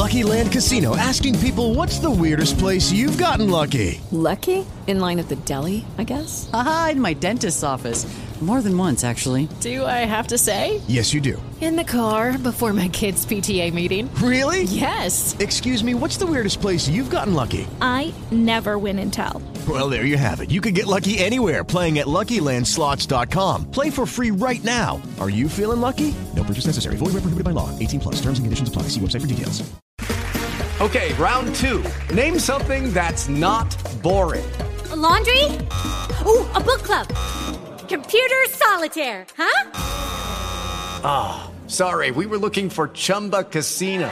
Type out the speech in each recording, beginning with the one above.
Lucky Land Casino, asking people, what's the weirdest place you've gotten lucky? Lucky? In line at the deli, I guess? Aha, in my dentist's office. More than once, actually. Do I have to say? Yes, you do. In the car before my kids' PTA meeting. Really? Yes. Excuse me, what's the weirdest place you've gotten lucky? I never win and tell. Well, there you have it. You can get lucky anywhere, playing at LuckyLandSlots.com. Play for free right now. Are you feeling lucky? No purchase necessary. Void where prohibited by law. 18+. Terms and conditions apply. See website for details. Okay, round two. Name something that's not boring. A laundry? Ooh, a book club. Computer solitaire, huh? Ah, sorry. We were looking for Chumba Casino.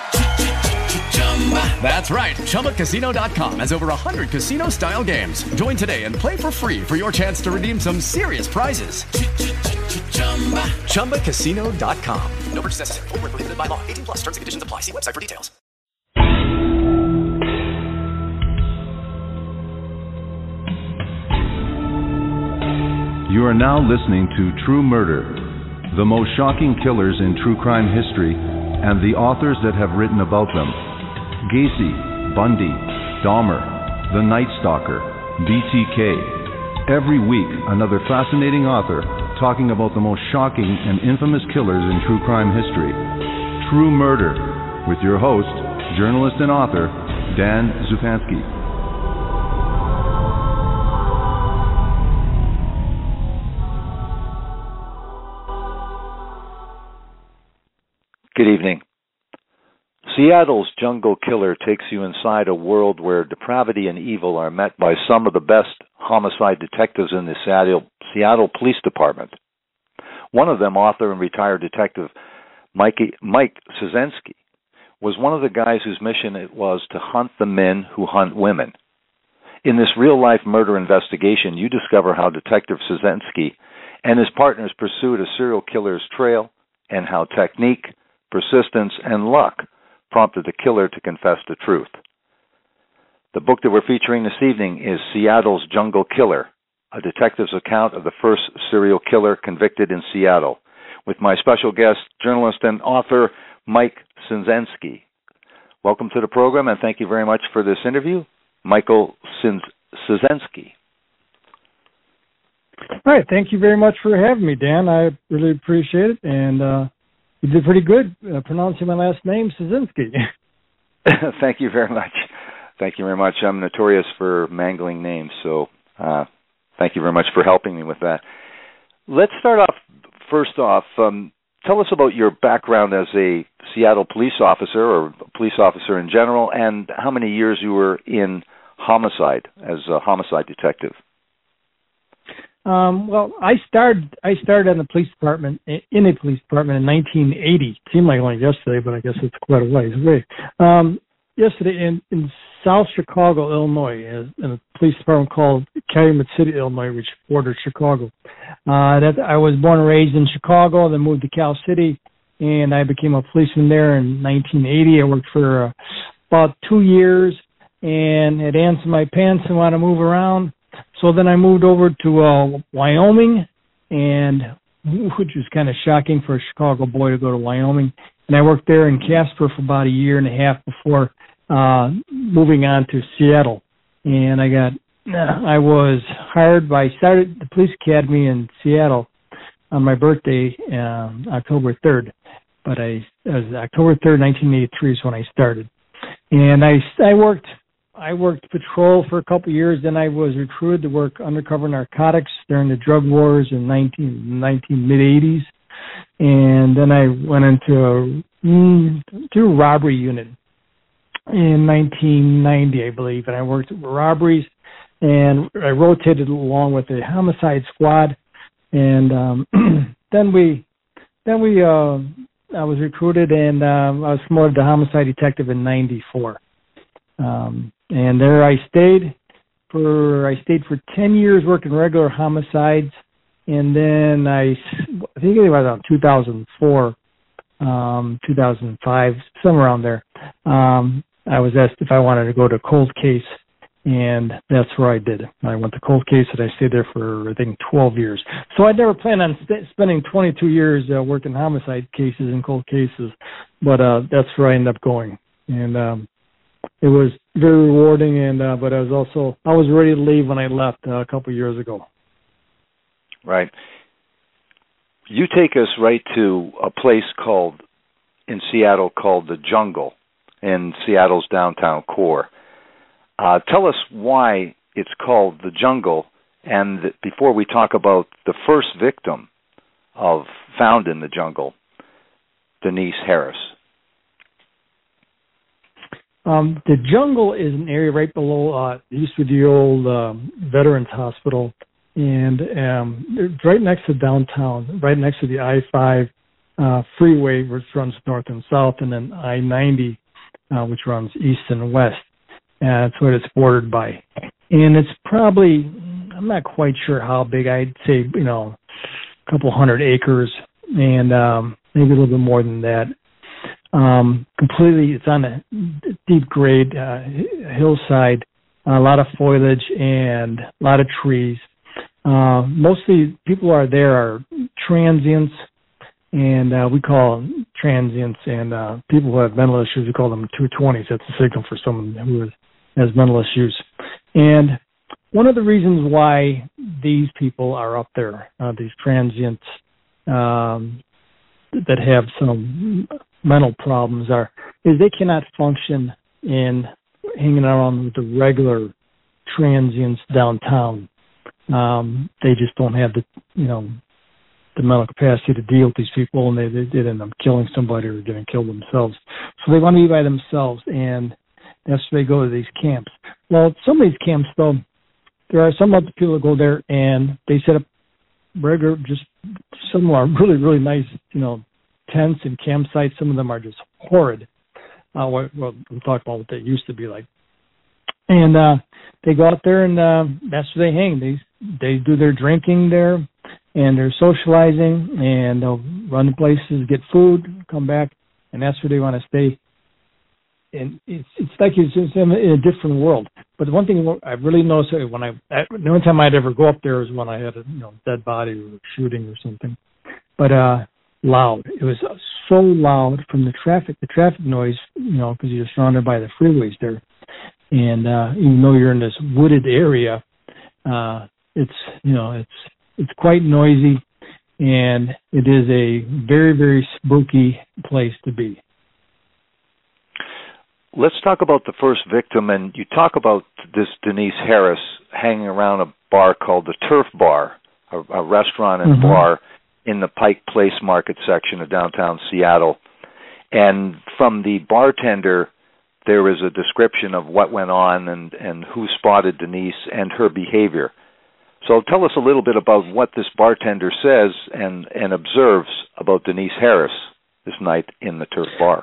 That's right. ChumbaCasino.com has over 100 casino-style games. Join today and play for free for your chance to redeem some serious prizes. ChumbaCasino.com. No purchase necessary. Void where prohibited by law. 18+. Terms and conditions apply. See website for details. You are now listening to True Murder, the most shocking killers in true crime history, and the authors that have written about them. Gacy, Bundy, Dahmer, The Night Stalker, BTK. Every week, another fascinating author talking about the most shocking and infamous killers in true crime history. True Murder, with your host, journalist and author, Dan Zupansky. Good evening. Seattle's Jungle Killer takes you inside a world where depravity and evil are met by some of the best homicide detectives in the Seattle Police Department. One of them, author and retired detective Mike Szynski, was one of the guys whose mission it was to hunt the men who hunt women. In this real-life murder investigation, you discover how Detective Szynski and his partners pursued a serial killer's trail and how technique, persistence, and luck prompted the killer to confess the truth. The book that we're featuring this evening is Seattle's Jungle Killer, a detective's account of the first serial killer convicted in Seattle, with my special guest, journalist and author, Mike Szynski. Welcome to the program, and thank you very much for this interview, Michael Szynski. All right, thank you very much for having me, Dan. I really appreciate it, and you did pretty good pronouncing my last name, Szynski. Thank you very much. Thank you very much. I'm notorious for mangling names, so thank you very much for helping me with that. Let's start off, first off, tell us about your background as a Seattle police officer or a police officer in general, and how many years you were in homicide as a homicide detective. Well, I started in the police department in 1980. It seemed like only yesterday, but I guess it's quite a ways away. Yesterday in South Chicago, Illinois, in a police department called Calumet City, Illinois, which borders Chicago. I was born and raised in Chicago, then moved to Cal City, and I became a policeman there in 1980. I worked for about 2 years, and had ants in my pants and wanted to move around. So then I moved over to Wyoming, and which was kind of shocking for a Chicago boy to go to Wyoming. And I worked there in Casper for about a year and a half before moving on to Seattle. And I was hired I started the police academy in Seattle on my birthday, October 3rd. But it was October 3rd, 1983 is when I started. And I worked patrol for a couple of years. Then I was recruited to work undercover narcotics during the drug wars in mid-80s. And then I went into a robbery unit in 1990, I believe. And I worked robberies, and I rotated along with the homicide squad. And I was recruited, and I was promoted to homicide detective in 94. And there I stayed for 10 years working regular homicides, and then I think it was around 2004, 2005, somewhere around there. I was asked if I wanted to go to cold case, and that's where I did. I went to cold case, and I stayed there for, I think, 12 years. So I never planned on spending 22 years working homicide cases and cold cases, but that's where I ended up going. and it was very rewarding. And but I was ready to leave when I left a couple of years ago. Right. You take us right to a place in Seattle called the Jungle in Seattle's downtown core. Tell us why it's called the Jungle, and before we talk about the first victim found in the jungle, Denise Harris. The Jungle is an area right below used to be the old Veterans Hospital, and it's right next to downtown, right next to the I-5 freeway, which runs north and south, and then I-90, which runs east and west. That's what it's bordered by. And it's probably, I'm not quite sure how big, I'd say, a couple hundred acres, and maybe a little bit more than that. Completely, it's on a deep grade hillside, a lot of foliage and a lot of trees. Mostly people are transients, and we call them transients, and people who have mental issues, we call them 220s. That's a signal for someone who has mental issues. And one of the reasons why these people are up there, these transients that have some mental problems, is they cannot function in hanging around with the regular transients downtown. They just don't have the mental capacity to deal with these people, and they end up killing somebody or getting killed themselves. So they want to be by themselves, and that's why they go to these camps. Well, some of these camps, though, there are some other people that go there, and they set up regular, just some of them are really, really nice, tents and campsites. Some of them are just horrid. We'll talk about what they used to be like. And they go out there, and that's where they hang. They do their drinking there, and they're socializing, and they'll run to places, get food, come back, and that's where they want to stay. And it's like it's in a different world. But the one thing I really noticed the only time I'd ever go up there was when I had a dead body or shooting or something. But loud. It was so loud from the traffic noise, because you're surrounded by the freeways there. And even though you're in this wooded area, it's quite noisy, and it is a very, very spooky place to be. Let's talk about the first victim, and you talk about this Denise Harris hanging around a bar called the Turf Bar, a restaurant and bar in the Pike Place Market section of downtown Seattle. And from the bartender, there is a description of what went on and who spotted Denise and her behavior. So tell us a little bit about what this bartender says and observes about Denise Harris this night in the Turf Bar.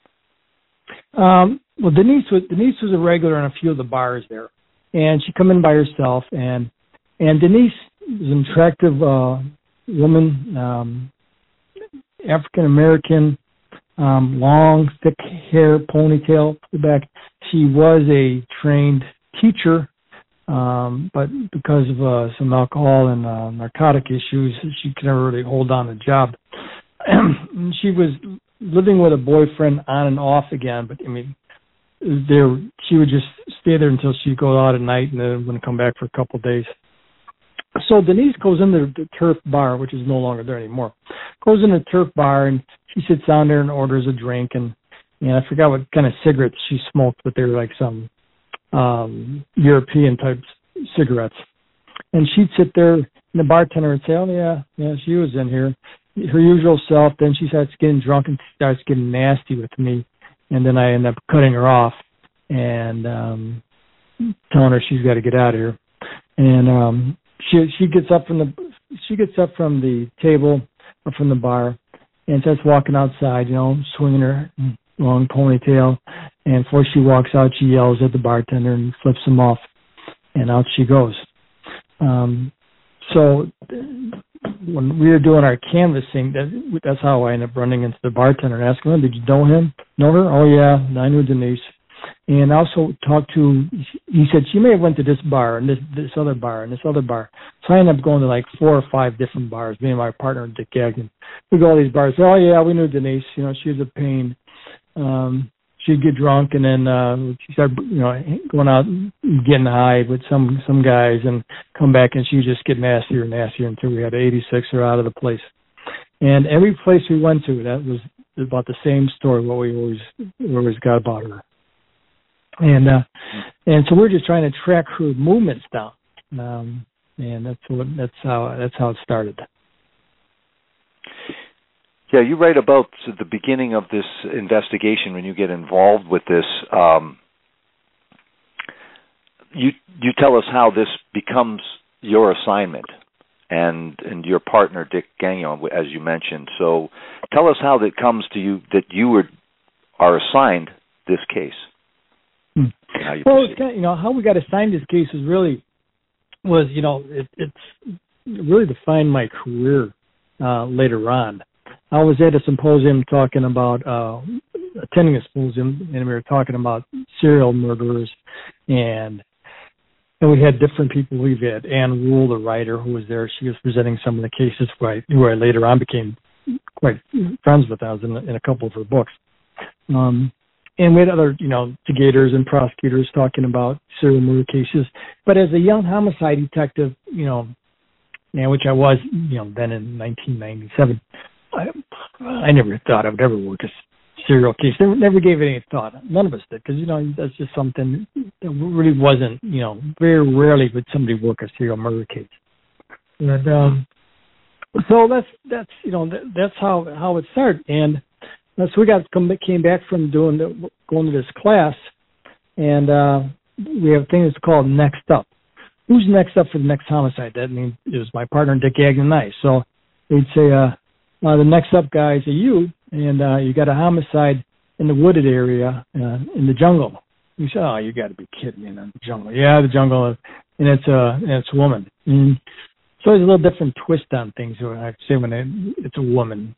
Well, Denise was a regular in a few of the bars there, and she come in by herself. And Denise is an attractive woman, African American, long, thick hair, ponytail to the back. She was a trained teacher, but because of some alcohol and narcotic issues, she could never really hold on to the job. She was living with a boyfriend on and off again, but she would just stay there until she'd go out at night and then wouldn't come back for a couple of days. So Denise goes into the Turf Bar, which is no longer there anymore. Goes in the Turf Bar, and she sits down there and orders a drink, and I forgot what kind of cigarettes she smoked, but they were like some European type cigarettes. And she'd sit there, and the bartender would say, "Oh yeah, she was in here." Her usual self. Then she starts getting drunk and starts getting nasty with me, and then I end up cutting her off and telling her she's got to get out of here. And she gets up from the table or from the bar and starts walking outside, swinging her long ponytail. And before she walks out, she yells at the bartender and flips him off, and out she goes. So when we were doing our canvassing, that's how I ended up running into the bartender and asking him, "Did you know him? Know her?" "Oh yeah, I knew Denise." And I also he said she may have went to this bar and this other bar and this other bar. So I ended up going to like 4 or 5 different bars. Me and my partner, Dick Gagnon. We go to all these bars. "Oh yeah, we knew Denise. She was a pain." she'd get drunk, and then she started, going out and getting high with some guys, and come back, and she'd just get nastier and nastier until we had to 86 her out of the place. And every place we went to, that was about the same story. What we always got about her. And so we're just trying to track her movements down, and that's how it started. Yeah, you write about the beginning of this investigation when you get involved with this. You tell us how this becomes your assignment, and your partner Dick Gagnon, as you mentioned. So tell us how that comes to you that you are assigned this case. Well, it's kind of, how we got assigned this case it's really defined my career later on. I was at a symposium attending a symposium, and we were talking about serial murderers, and we had different people. We've had Ann Rule, the writer, who was there. She was presenting some of the cases where I later on became quite friends with. I was in a couple of her books. And we had other, investigators and prosecutors talking about serial murder cases. But as a young homicide detective, which I was, then in 1997, I never thought I would ever work a serial case. Never gave it any thought. None of us did, because, that's just something that really wasn't, very rarely would somebody work a serial murder case. And so that's how it started. And so we came back from going to this class, and we have a thing that's called Next Up. Who's next up for the next homicide? That means it was my partner Dick Gagnon and I. So they'd say, the next up guys are you, and you got a homicide in the wooded area in the jungle. You say, oh, you got to be kidding me, in the jungle. Yeah, the jungle, and it's a woman. And so there's a little different twist on things. I say when it's a woman.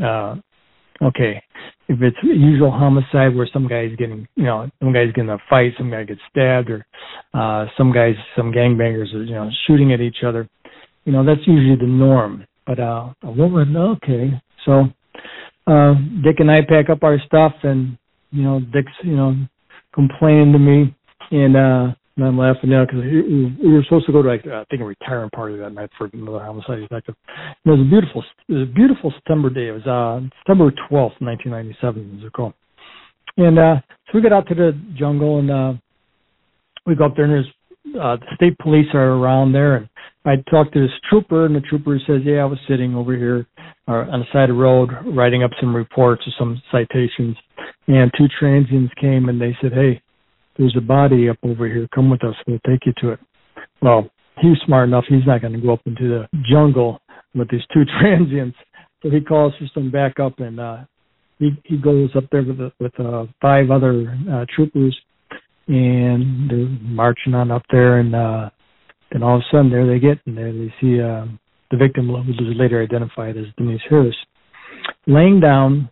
Okay, if it's a usual homicide where some guy's getting in a fight, some guy gets stabbed, or some gangbangers are, shooting at each other, that's usually the norm. But a woman, okay. So Dick and I pack up our stuff, and, Dick's, complaining to me, and I'm laughing now because we were supposed to go to, a retirement party that night for another homicide detective. And it was a beautiful September day. It was September 12th, 1997, as I recall. And so we got out to the jungle, and we go up there, and the state police are around there. And I talked to this trooper, and the trooper says, yeah, I was sitting over here on the side of the road writing up some reports or some citations. And two transients came, and they said, hey, there's a body up over here. Come with us. We'll take you to it. Well, he's smart enough. He's not going to go up into the jungle with these two transients. So he calls for some backup, and he goes up there with 5 other troopers, and they're marching on up there. And then all of a sudden, there they get, and there they see the victim, who was later identified as Denise Harris, laying down.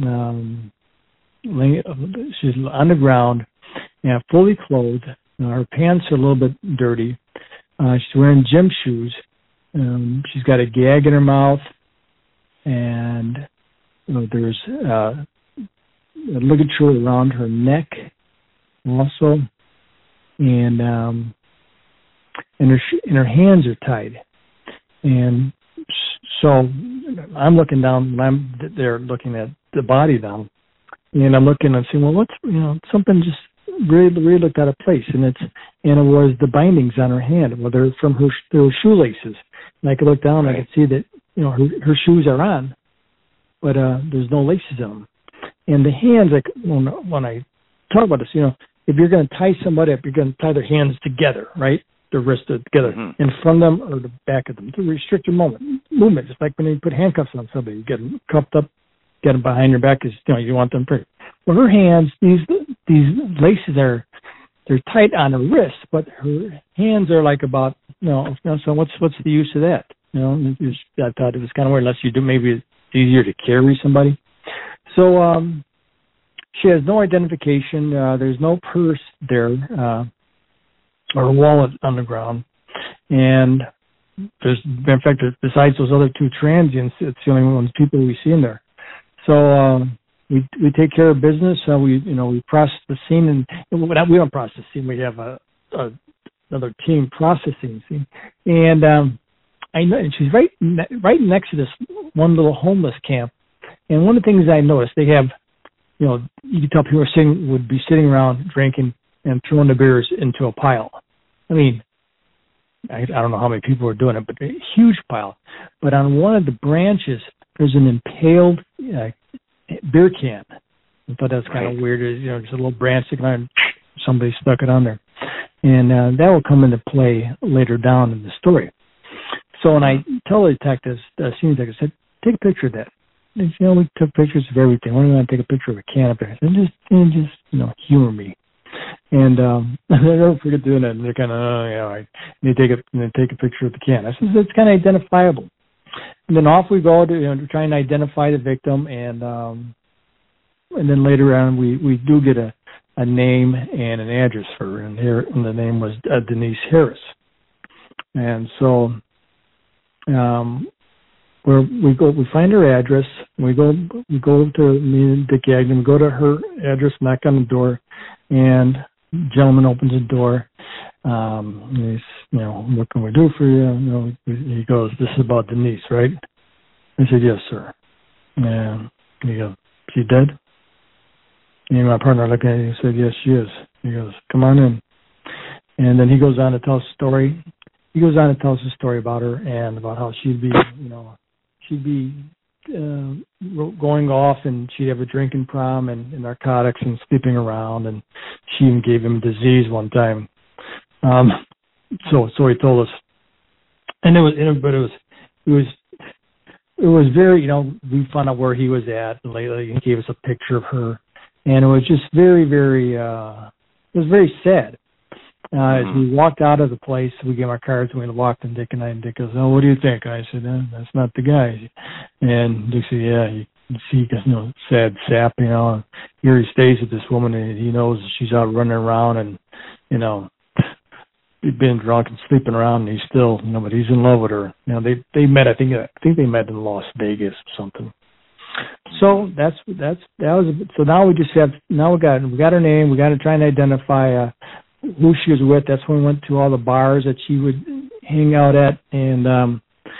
She's on the ground. Yeah, fully clothed. Her pants are a little bit dirty. She's wearing gym shoes. She's got a gag in her mouth, and there's a ligature around her neck, also, and her hands are tied. And so I'm looking down. I'm there looking at the body down, and I'm looking and saying, well, what's something just really looked out of place, and it was the bindings on her hand. Well, they're from her shoelaces, and I could look down and I could see that her shoes are on, but there's no laces on them. And the hands, like when I talk about this, if you're going to tie somebody up, you're going to tie their hands together, right? Their wrists together, in front of them or the back of them to restrict your movement. Just like when you put handcuffs on somebody, you get them cuffed up, get them behind your back, because you want them free. Well, her hands, these laces they're tight on her wrists, but her hands are like about, so what's the use of that? I thought it was kind of weird, unless you do, maybe it's easier to carry somebody. So she has no identification. There's no purse there or wallet on the ground. And there's, in fact, besides those other 2 transients, it's the only people we see in there. So we take care of business. We process the scene, and we don't process the scene. We have another team processing the scene, and I know, and she's right next to this one little homeless camp. And one of the things I noticed, they have, you could tell people would be sitting around drinking and throwing the beers into a pile. I mean, I don't know how many people are doing it, but a huge pile. But on one of the branches, there's an impaled beer can. I thought that was kind of weird. Just a little branch sticking on, somebody stuck it on there. And that will come into play later down in the story. So when I tell the detectives, scene detective, I said, take a picture of that. They said, we took pictures of everything. Why don't you want to take a picture of a can up there? I said, just humor me. And I never forget doing that. And they're kind of, right. And they take a picture of the can. I said, it's kind of identifiable. And then off we go to try and identify the victim. And then later on, we do get a name and an address for her. And the name was Denise Harris. And so we find her address. We go to me and Dick Gagnon. We go to her address, knock on the door, and the gentleman opens the door. He's, what can we do for you? He goes, this is about Denise, right? I said, yes, sir. And he goes, she dead? And my partner looked at me and said, yes, she is. He goes, come on in. And then he goes on to tell us a story. He goes on to tell us a story about her and about how she'd be going off, and she'd have a drinking problem and narcotics and sleeping around, and she even gave him disease one time. So he told us, and it was very, we found out where he was at, and lately he gave us a picture of her, and it was just very, very, it was very sad. As we walked out of the place, we gave our cards, and we walked, and Dick goes, oh, what do you think? I said, that's not the guy. And Dick said, yeah, you see, sad sap, here he stays with this woman, and he knows she's out running around, and, he'd been drunk and sleeping around, and he's still, but he's in love with her. They met, I think they met in Las Vegas or something. So that was, so now we got her name, we got to try and identify, who she was with. That's when we went to all the bars that she would hang out at, and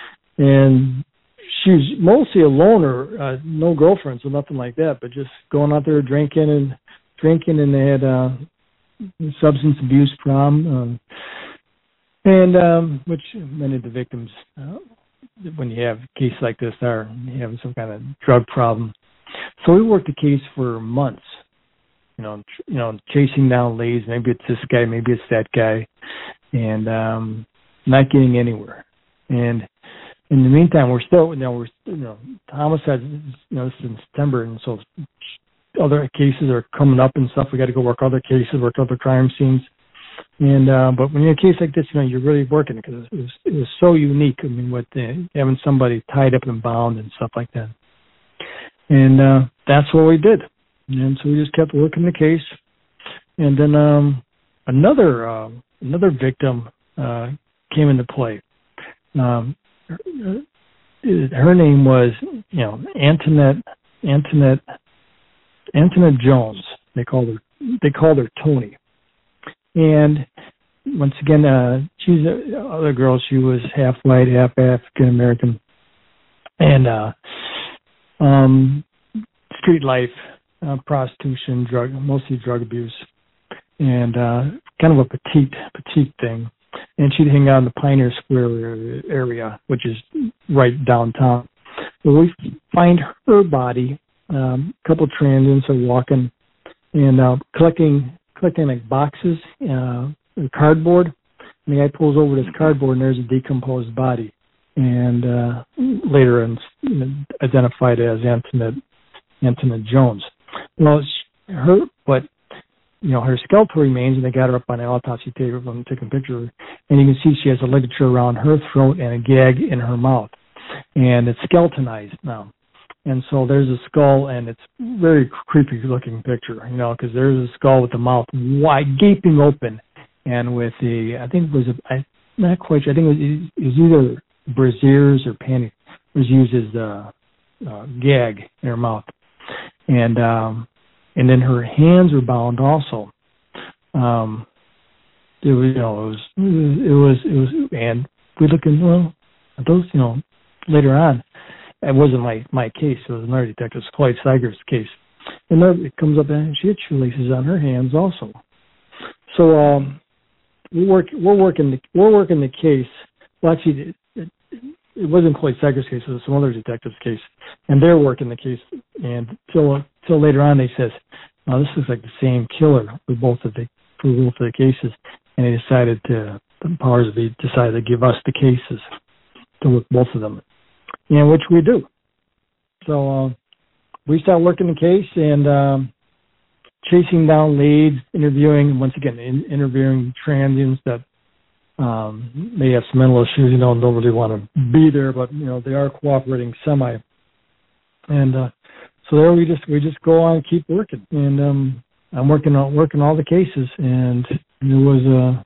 she was mostly a loner, no girlfriends or nothing like that, but just going out there drinking, and they had substance abuse problem, which many of the victims, when you have a case like this, are having some kind of drug problem. So we worked the case for months. Chasing down leads. Maybe it's this guy, maybe it's that guy, and not getting anywhere. And in the meantime, we're still, homicide, it's in September, and so other cases are coming up and stuff. We got to go work other cases, work other crime scenes. And but when you're in a case like this, you're really working it because it was so unique. I mean, with having somebody tied up and bound and stuff like that. And that's what we did. And so we just kept working the case. And then another victim came into play. Her name was, Antoinette Jones. They called her Tony. And once again, she's another girl. She was half white, half African American, and street life. Prostitution, mostly drug abuse, and kind of a petite thing. And she'd hang out in the Pioneer Square area, which is right downtown. So we find her body. A couple transients are walking and collecting like boxes, cardboard. And the guy pulls over this cardboard, and there's a decomposed body, and later identified as Antoinette Jones. Well, her skeletal remains, and they got her up on an autopsy table and took a picture of her, and you can see she has a ligature around her throat and a gag in her mouth, and it's skeletonized now. And so there's a skull, and it's very creepy looking picture, because there's a skull with the mouth wide, gaping open, and with I'm not quite sure, I think it was either brassieres or panties was used as the gag in her mouth. and then her hands were bound also. It was, and we looking, well, those, later on, it wasn't my case. It was another detective, Clyde Seiger's case. And then it comes up and she had shoelaces on her hands also. So we're working the case. Well, actually, it wasn't Clyde Seiger's case. It was some other detective's case, and they're working the case. And till later on, they says, "Now this looks like the same killer for both of the cases." And they decided the powers that be decided to give us the cases to look both of them, and which we do. So we start working the case and chasing down leads, interviewing transients that may have some mental issues, don't really want to be there, but they are cooperating semi. And so there we just go on and keep working. And I'm working all the cases, and it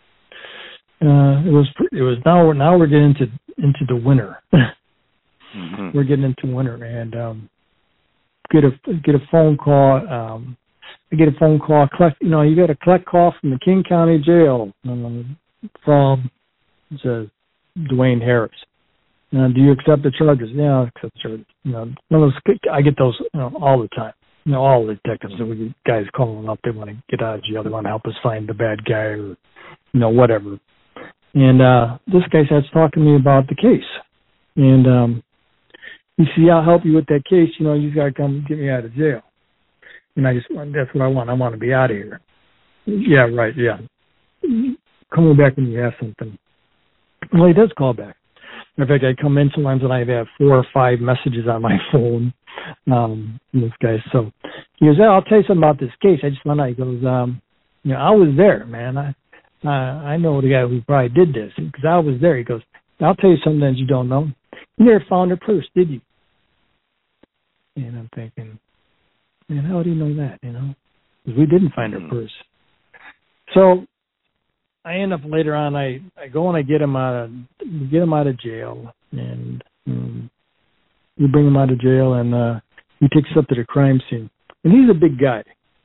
was now we're getting into the winter. Mm-hmm. We're getting into winter, and get a phone call. I get a phone call. You got a collect call from the King County Jail from says Dwayne Harris. Do you accept the charges? Yeah, I accept the charges. I get those all the time. All the detectives, guys calling up, they want to get out of jail, they want to help us find the bad guy, or whatever. And this guy starts talking to me about the case, and he said, "I'll help you with that case. You got to come get me out of jail." And that's what I want. I want to be out of here. Yeah, right. Yeah, call me back when you have something. Well, he does call back. In fact, I come in sometimes and I have 4 or 5 messages on my phone. This guy. So he goes, "I'll tell you something about this case." I just went out. He goes, "I was there, man. I know the guy who probably did this because I was there." He goes, "I'll tell you something that you don't know. You never found her purse, did you?" And I'm thinking, man, how do you know that? Because we didn't find her purse. So I end up later on. I go and I get him out of jail, and we bring him out of jail, and he takes us up to the crime scene. And he's a big guy.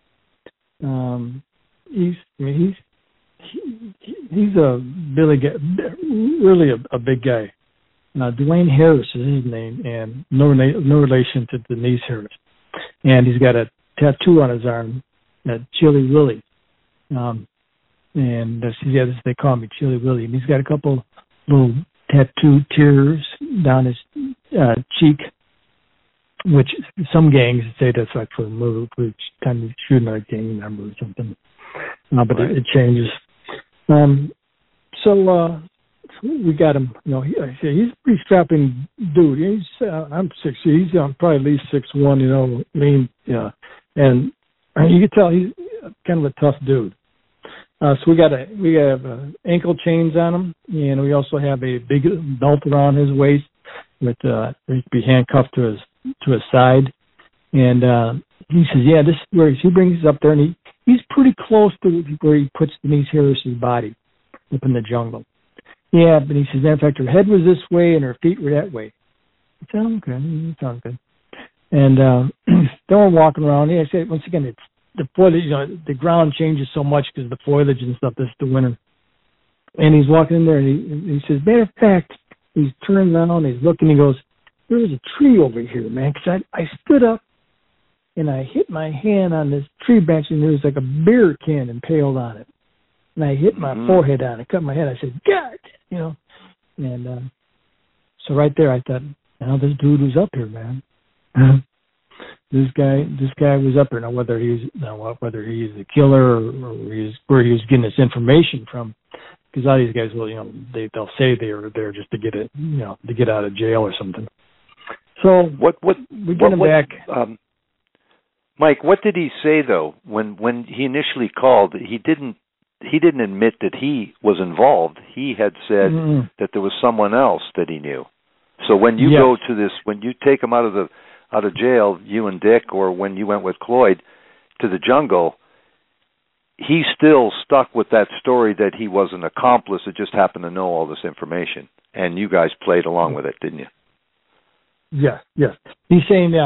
He's a really a big guy. Dwayne Harris is his name, and no relation to Denise Harris. And he's got a tattoo on his arm, Chili Willie. And they call me Chili Willie. And he's got a couple little tattoo tears down his cheek, which some gangs say that's like for a move, which time you shoot another gang member or something. But right. It changes. So we got him. He's a pretty strapping dude. I'm 6. He's probably at least 6'1". Lean. Yeah, and you can tell he's kind of a tough dude. So we have ankle chains on him, and we also have a big belt around his waist with he'd be handcuffed to his side. And he says, "Yeah, this is where he brings us up there, and he's pretty close to where he puts Denise Harris's body up in the jungle." Yeah, but he says, "In fact, her head was this way and her feet were that way." I said, "Okay, that sounds good." And then we're walking around. Yeah, I said, once again, it's the foliage. The ground changes so much because of the foliage and stuff. This is the winter. And he's walking in there, and he says, "Matter of fact," he's turning around, he's looking, he goes, "There's a tree over here, man." Because I stood up and I hit my hand on this tree branch, and there was like a beer can impaled on it. And I hit my forehead on it, cut my head. I said, "God," And so right there, I thought, this dude was up here, man. This guy was up there. Now whether he's a killer or where he was getting this information from, because all these guys will, they'll say they were there just to get it, to get out of jail or something. So we get him back. Mike, what did he say though when he initially called? He didn't admit that he was involved. He had said that there was someone else that he knew. So when you go to this, when you take him out of jail, you and Dick, or when you went with Cloyd to the jungle, he still stuck with that story that he was an accomplice that just happened to know all this information, and you guys played along with it, didn't you? Yes. He's saying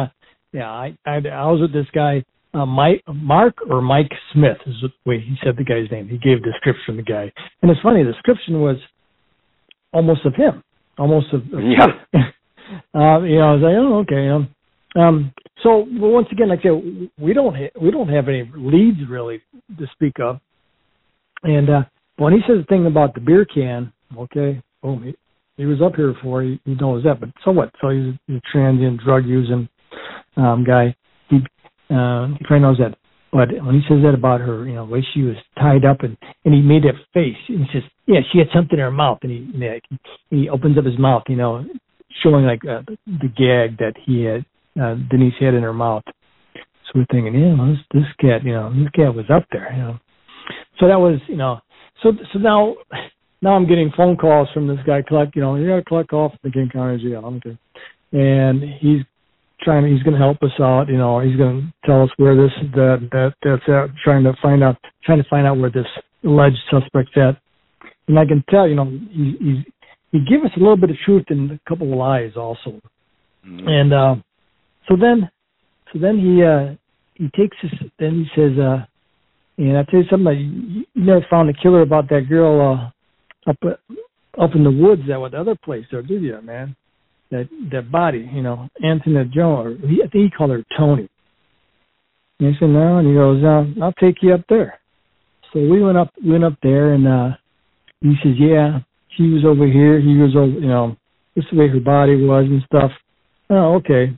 I was with this guy, Mark Smith is the way he said the guy's name. He gave a description of the guy. And it's funny, the description was almost of him. Almost of yeah. I was like, oh, okay. So once again, like I said, we don't have any leads really to speak of. And when he says the thing about the beer can, okay, boom, he was up here before, he knows that, but so what? So he's a transient drug using guy. He probably knows that. But when he says that about her, the way she was tied up, and he made that face, and he says, yeah, she had something in her mouth, and he opens up his mouth, showing like the gag that he had, Denise had in her mouth. So we're thinking, this cat was up there, So that was, so now I'm getting phone calls from this guy, you got to collect off the King County Jail. Okay. And he's going to help us out, he's going to tell us where that's at, trying to find out where this alleged suspect's at. And I can tell, he gave us a little bit of truth and a couple of lies also. Mm-hmm. And so then he takes us, then he says, and I tell you something, you never found a killer about that girl up in the woods that with the other place there, did you, man? That body, Anthony Jones, I think he called her Tony. And I said, no, and he goes, I'll take you up there. So we went up there, and he says, yeah, she was over here, he was over, this is the way her body was and stuff. Oh, okay.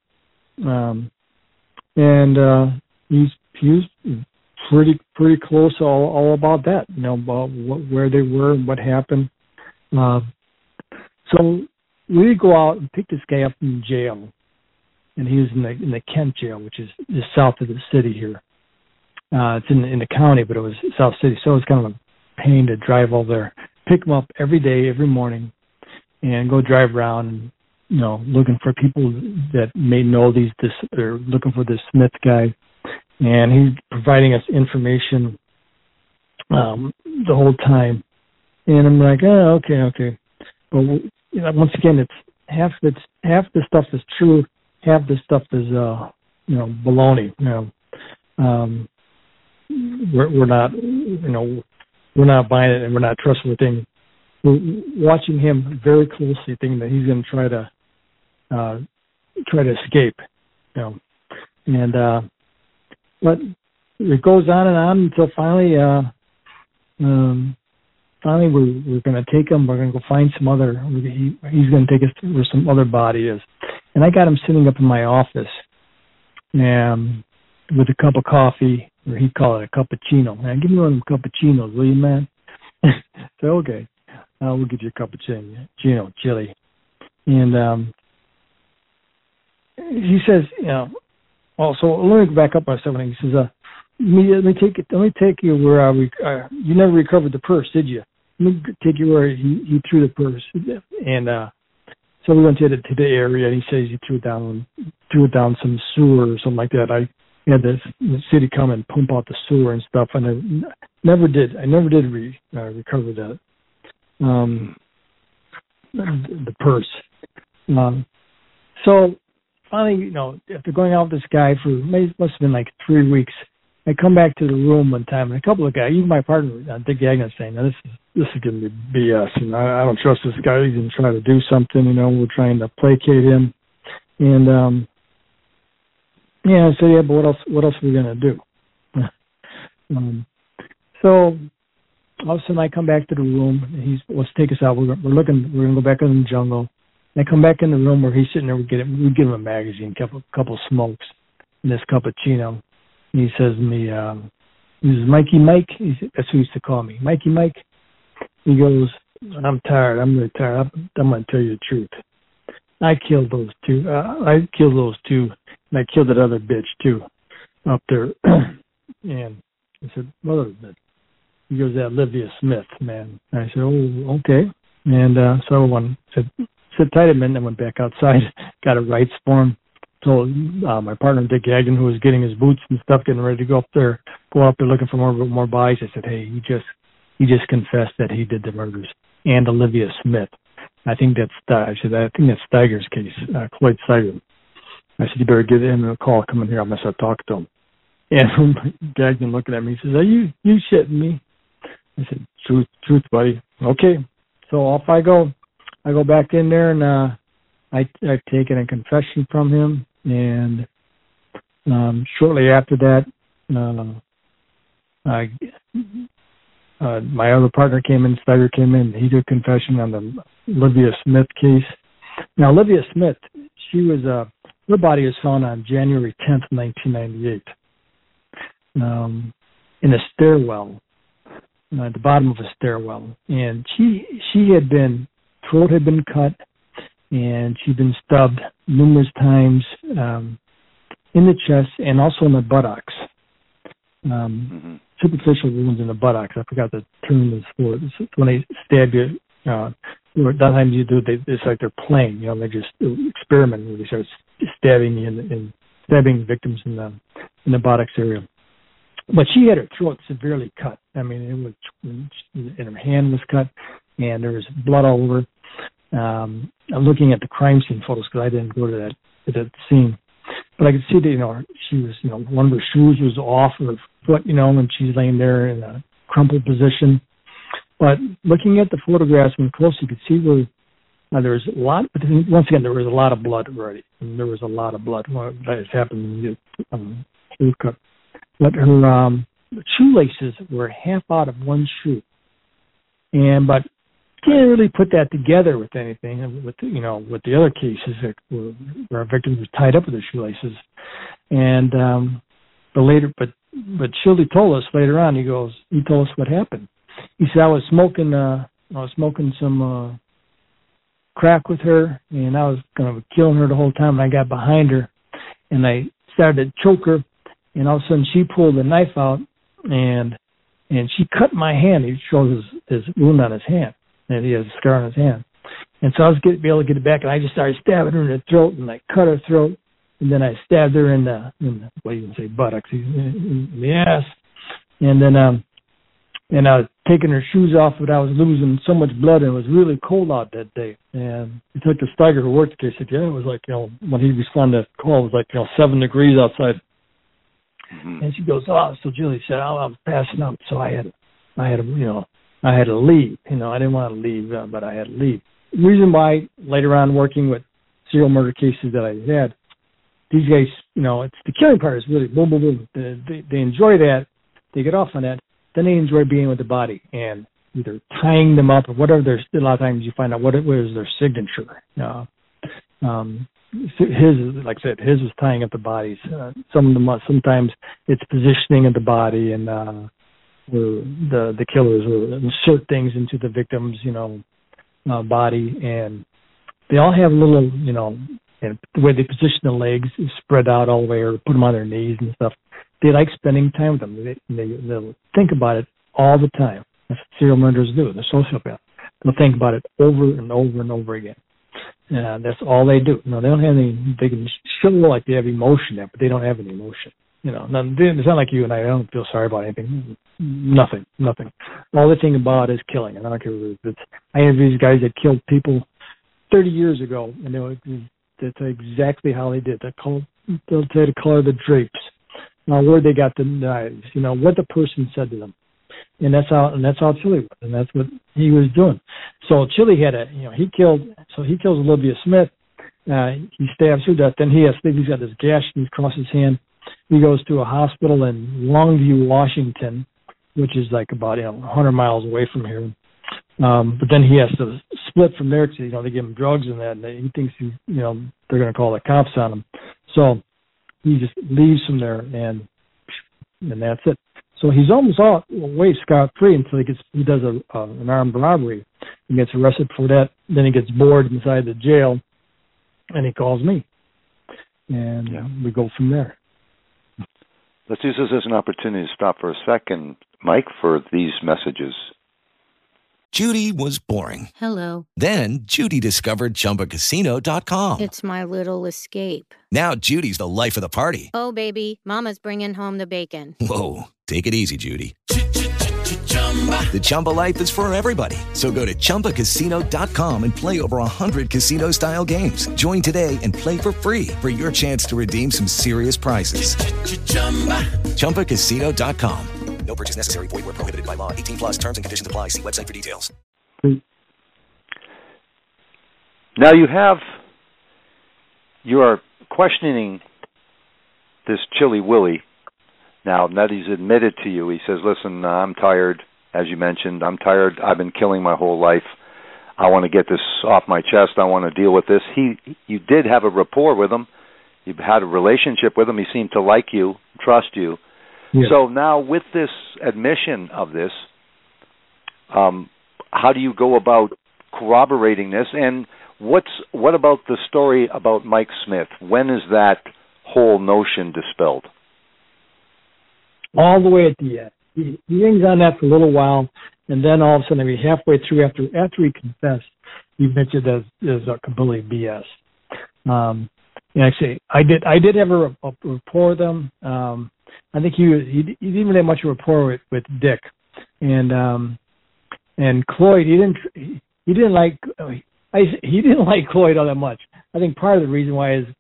And he was pretty close all about that, about where they were and what happened. So we go out and pick this guy up in jail, and he was in the Kent jail, which is just south of the city here. It's in the county, but it was South City, so it was kind of a pain to drive over there. Pick him up every day, every morning, and go drive around, looking for people that may know they're looking for this Smith guy, and he's providing us information the whole time. And I'm like, oh, okay. But once again, it's half the stuff is true, half the stuff is baloney. We're not we're not buying it, and we're not trustworthy. We're watching him very closely, thinking that he's going to try to escape. And but it goes on and on until finally we're going to take him. We're going to go find some other. He's going to take us to where some other body is. And I got him sitting up in my office, with a cup of coffee, or he'd call it a cappuccino. Man, give me one of them cappuccinos, will you, man? So okay, we'll get you a cappuccino, chili. And he says, so let me go back up on something. He says, let me take you where you never recovered the purse, did you? Let me take you where he threw the purse. And so we went to the area, and he says he threw it down some sewer or something like that. I had the city come and pump out the sewer and stuff, and I never did recover that the purse. So finally, after going out with this guy for must have been like 3 weeks, I come back to the room one time, and a couple of guys, even my partner, Dick Gagnon, saying, "Now this is going to be BS, and I don't trust this guy. He's going to try to do something. We're trying to placate him." And I said, "Yeah, but what else are we going to do?" So all of a sudden, I come back to the room, and let's take us out. We're going to go back in the jungle. And I come back in the room where he's sitting there. We give him a magazine, couple of smokes, and this cappuccino. And he says to me, he says, "Mikey Mike," that's who he used to call me, "Mikey Mike." He goes, "I'm tired. I'm really tired. I'm going to tell you the truth. I killed those two. And I killed that other bitch too, up there." And I said, "What other bitch?" He goes, "That Olivia Smith, man." And I said, "Oh, okay." And so I said, "Sit tight a minute," and went back outside, got a rights form. Told my partner Dick Gagnon, who was getting his boots and stuff, getting ready to go up there looking for more bodies. I said, "Hey, he just confessed that he did the murders, and Olivia Smith. I think that's Steiger's case, Cloyd Steiger." I said, you better give him a call. Come in here. I'm going to start talking to him. And Gagnon looking at me, he says, are you shitting me? I said, truth, buddy. Okay. So off I go. I go back in there, and I've taken a confession from him. And shortly after that, my other partner came in, Steiger came in. He did confession on the Olivia Smith case. Now, Olivia Smith, she was her body was found on January 10th, 1998, in a stairwell, at the bottom of a stairwell. And throat had been cut, and she'd been stubbed numerous times in the chest and also in the buttocks. Superficial wounds in the buttocks. I forgot the term for it. It's when they stab you. Sometimes you do it. It's like they're playing. They just experiment where they start stabbing you and stabbing victims in the buttocks area. But she had her throat severely cut. I mean, it was, and her hand was cut, and there was blood all over. I'm looking at the crime scene photos because I didn't go to that scene. But I could see that, she was, one of her shoes was off her foot, and she's laying there in a crumpled position. But looking at the photographs and close, you could see where there was a lot, but once again, there was a lot of blood already. And there was a lot of blood that has happened in the cut. But her shoelaces were half out of one shoe. But can't really put that together with anything, with the other cases where victims were tied up with their shoelaces. And but Schilde told us later on. He told us what happened. He said, I was smoking some crack with her, and I was kind of killing her the whole time. And I got behind her, and I started to choke her, and all of a sudden she pulled the knife out, and she cut my hand. He shows his wound on his hand. And he has a scar on his hand. And so I was able to get it back, and I just started stabbing her in the throat, and I cut her throat, and then I stabbed her in the what do you say, buttocks, in the ass. And then and I was taking her shoes off, but I was losing so much blood, and it was really cold out that day. And he took the Steiger who worked the case. He said, it was like, when he responded to the call, it was like, 7 degrees outside. Mm-hmm. And she goes, so Julie said, I was passing out, so I had to leave. I didn't want to leave, but I had to leave. The reason why, later on, working with serial murder cases that I had, these guys, it's the killing part is really boom, boom, boom. They enjoy that. They get off on that. Then they enjoy being with the body and either tying them up or whatever. There's a lot of times you find out what is their signature. His, like I said, his was tying up the bodies. Some of them, sometimes it's positioning of the body, and the killers will insert things into the victim's, body, and they all have little, and the way they position the legs is spread out all the way, or put them on their knees and stuff. They like spending time with them. They'll think about it all the time. That's what serial murderers do. They're sociopaths. They'll think about it over and over and over again. That's all they do. They don't have any. They can show like they have emotion there, but they don't have any emotion. It's not like you and I don't feel sorry about anything. Nothing. All they think about is killing. And I don't care what it is. I have these guys that killed people 30 years ago, and that's exactly how they did. They'll tell the color of the drapes, where they got the knives, what the person said to them. And that's how Schilde was, and that's what he was doing. So Schilde had he kills Olivia Smith. He stabs her to death. Then he's got this gash across his hand. He goes to a hospital in Longview, Washington, which is like about 100 miles away from here. But then he has to split from there because they give him drugs and that, and he thinks they're going to call the cops on him. So he just leaves from there, and that's it. So he's almost all way scot-free until he does an armed robbery and gets arrested for that. Then he gets bored inside the jail, and he calls me, and we go from there. Let's use this as an opportunity to stop for a second, Mike, for these messages. Judy was boring. Hello. Then Judy discovered ChumbaCasino.com. It's my little escape. Now Judy's the life of the party. Oh, baby, mama's bringing home the bacon. Whoa, take it easy, Judy. The Chumba life is for everybody. So go to ChumbaCasino.com and play over 100 casino-style games. Join today and play for free for your chance to redeem some serious prizes. ChumbaCasino.com. No purchase necessary. Void where prohibited by law. 18 plus terms and conditions apply. See website for details. Now you are questioning this Chilly Willie. Now that he's admitted to you, he says, listen, I'm tired, as you mentioned. I'm tired. I've been killing my whole life. I want to get this off my chest. I want to deal with this. You did have a rapport with him. You had a relationship with him. He seemed to like you, trust you. Yeah. So now with this admission of this, how do you go about corroborating this? And what about the story about Mike Smith? When is that whole notion dispelled? All the way at the end. He hangs on that for a little while, and then all of a sudden, maybe halfway through, after he confessed, he mentioned as a completely BS. And actually, I did have a rapport with him. I think he didn't even have much rapport with Dick, and Cloyd. He didn't like Cloyd all that much. I think part of the reason why is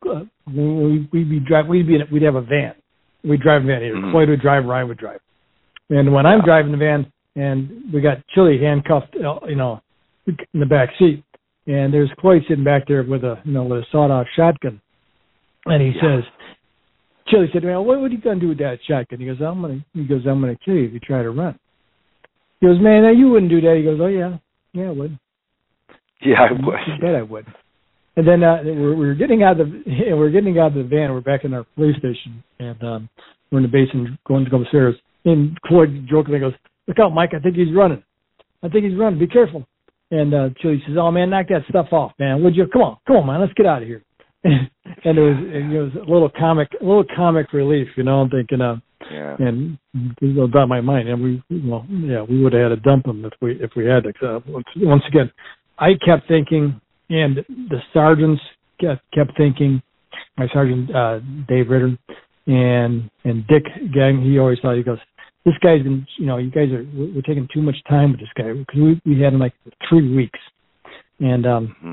we'd have a van. We'd drive a van here. Mm-hmm. Cloyd would drive, Ryan would drive. And when I'm driving the van, and we got Chilly handcuffed, in the back seat, and there's Cloyd sitting back there with a sawed-off shotgun, and he says, Chilly said, "Man, what are you gonna do with that shotgun?" He goes, "I'm gonna kill you if you try to run." He goes, "Man, you wouldn't do that." He goes, "Oh yeah, I would." Yeah, I would. I bet I would. And then we're getting out of the van. We're back in our police station, and we're in the basement going to go upstairs. And Cloyd jokingly goes, "Look out, Mike! I think he's running. Be careful." And Chilly says, "Oh man, knock that stuff off, man. Would you? Come on, man. Let's get out of here." And it was a little comic relief, I'm thinking, and it was about my mind. And we would have had to dump him if we had to. Once again, I kept thinking. And the sergeants kept thinking, my sergeant Dave Ritter and Dick Gang, he always thought, he goes, this guy's been, you guys we're taking too much time with this guy, because we had him like 3 weeks, and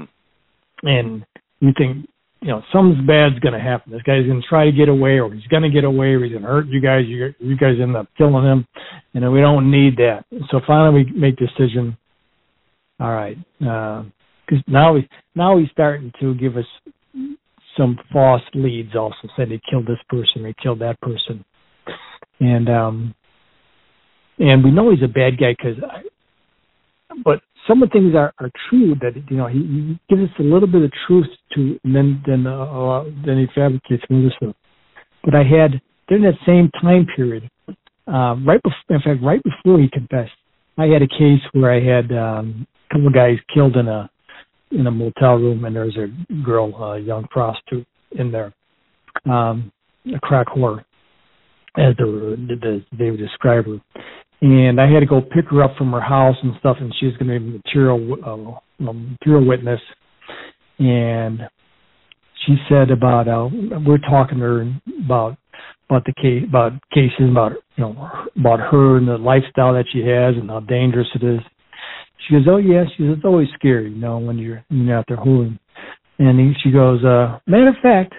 you think, something bad's going to happen. This guy's going to try to get away, or he's going to get away, or he's going to hurt you guys. You guys end up killing him, and we don't need that. So finally, we make the decision. All right. Because now he's starting to give us some false leads. Also said he killed this person, he killed that person, and we know he's a bad guy but some of the things are true that he gives us a little bit of truth to, and then he fabricates some other stuff. But during that same time period, right before he confessed, I had a case where I had a couple of guys killed in a motel room, and there was a girl, a young prostitute in there, a crack whore, as they would describe her. And I had to go pick her up from her house and stuff, and she was going to be material witness. And she said about we're talking to her about the case, about cases, about her and the lifestyle that she has and how dangerous it is. She goes, "Oh yeah," she says, "it's always scary, when you're out there holding." And she goes, matter of fact,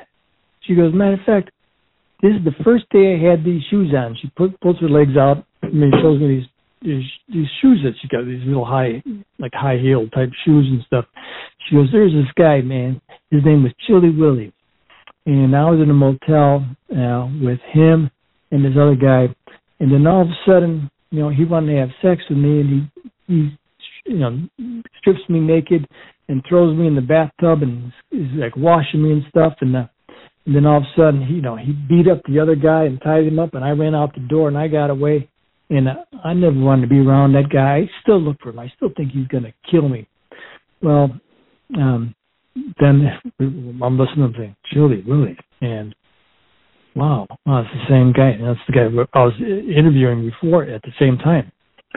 this is the first day I had these shoes on. She pulls her legs out. Shows me these shoes that she got, these little high heel type shoes and stuff. She goes, "There's this guy, man. His name was Chilly Willie, and I was in a motel with him and this other guy, and then all of a sudden, he wanted to have sex with me, and he strips me naked and throws me in the bathtub and is like washing me and stuff, and then all of a sudden, he beat up the other guy and tied him up, and I ran out the door and I got away, and I never wanted to be around that guy. I still look for him. I still think he's going to kill me." Well, then I'm listening to Chilly Willie, and wow, it's the same guy. That's the guy I was interviewing before at the same time.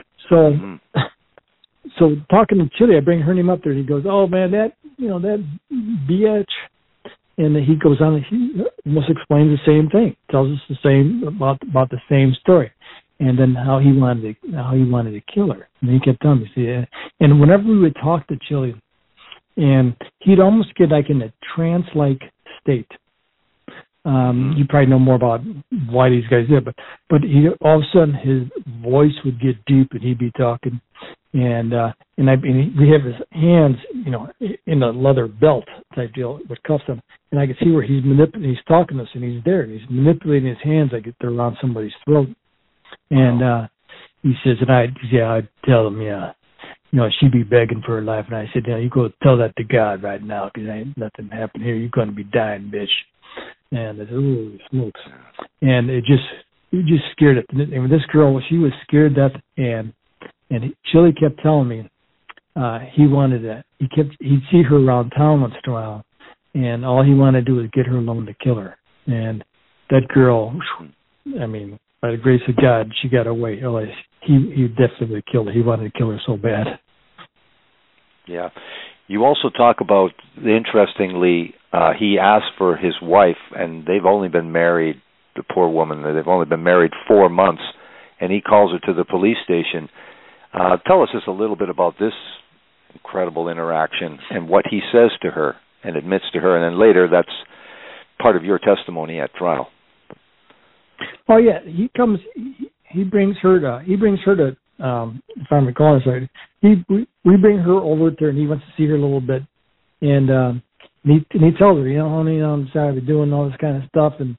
So talking to Chilly, I bring her name up there, and he goes, "Oh man, that bitch," and he goes on. He almost explains the same thing, tells us the same about the same story. and then how he wanted to kill her. And he kept telling me, see, and whenever we would talk to Chili, and he'd almost get like in a trance-like state. You probably know more about why these guys did, but he, all of a sudden his voice would get deep, and he'd be talking, and we have his hands, in a leather belt type deal with cuffs on, and I could see where he's manipulating. He's talking to us, and he's there, and he's manipulating his hands like they're around somebody's throat, and he says, and I'd tell him, she'd be begging for her life, and I said, you go tell that to God right now, because ain't nothing happened here. You're going to be dying, bitch. And I said, ooh, smokes. And it just scared it. And this girl, she was scared to death, and Chili kept telling me he wanted to. He'd see her around town once in a while, and all he wanted to do was get her alone to kill her. And that girl, I mean, by the grace of God, she got away. He definitely would have killed her. He wanted to kill her so bad. Yeah. You also talk about, interestingly, he asked for his wife, and they've only been married, the poor woman, they've only been married 4 months, and he calls her to the police station. Tell us just a little bit about this incredible interaction and what he says to her and admits to her, and then later that's part of your testimony at trial. Oh yeah, he comes. He brings her to. If I'm recalling this right, we bring her over there, and he wants to see her a little bit, and he tells her, honey, I'm sorry for doing all this kind of stuff, and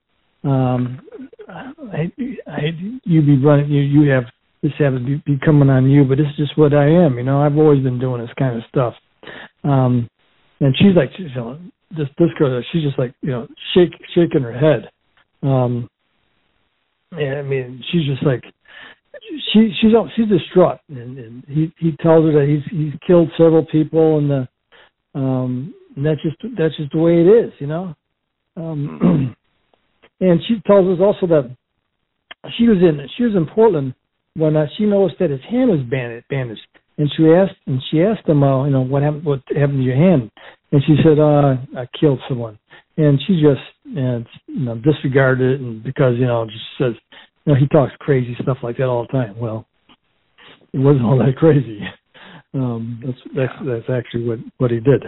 you be running, you have this happens to be coming on you, but this is just what I am, I've always been doing this kind of stuff, and she's like, this girl, she's just like, shaking her head, and I mean, she's just like. She's distraught, and he tells her that he's killed several people, and that's just the way it is, And she tells us also that she was in Portland when she noticed that his hand was bandaged, and she asked him, what happened to your hand, and she said, I killed someone, and she just disregarded it, and because just says. He talks crazy stuff like that all the time. Well, it wasn't all that crazy. That's actually what he did.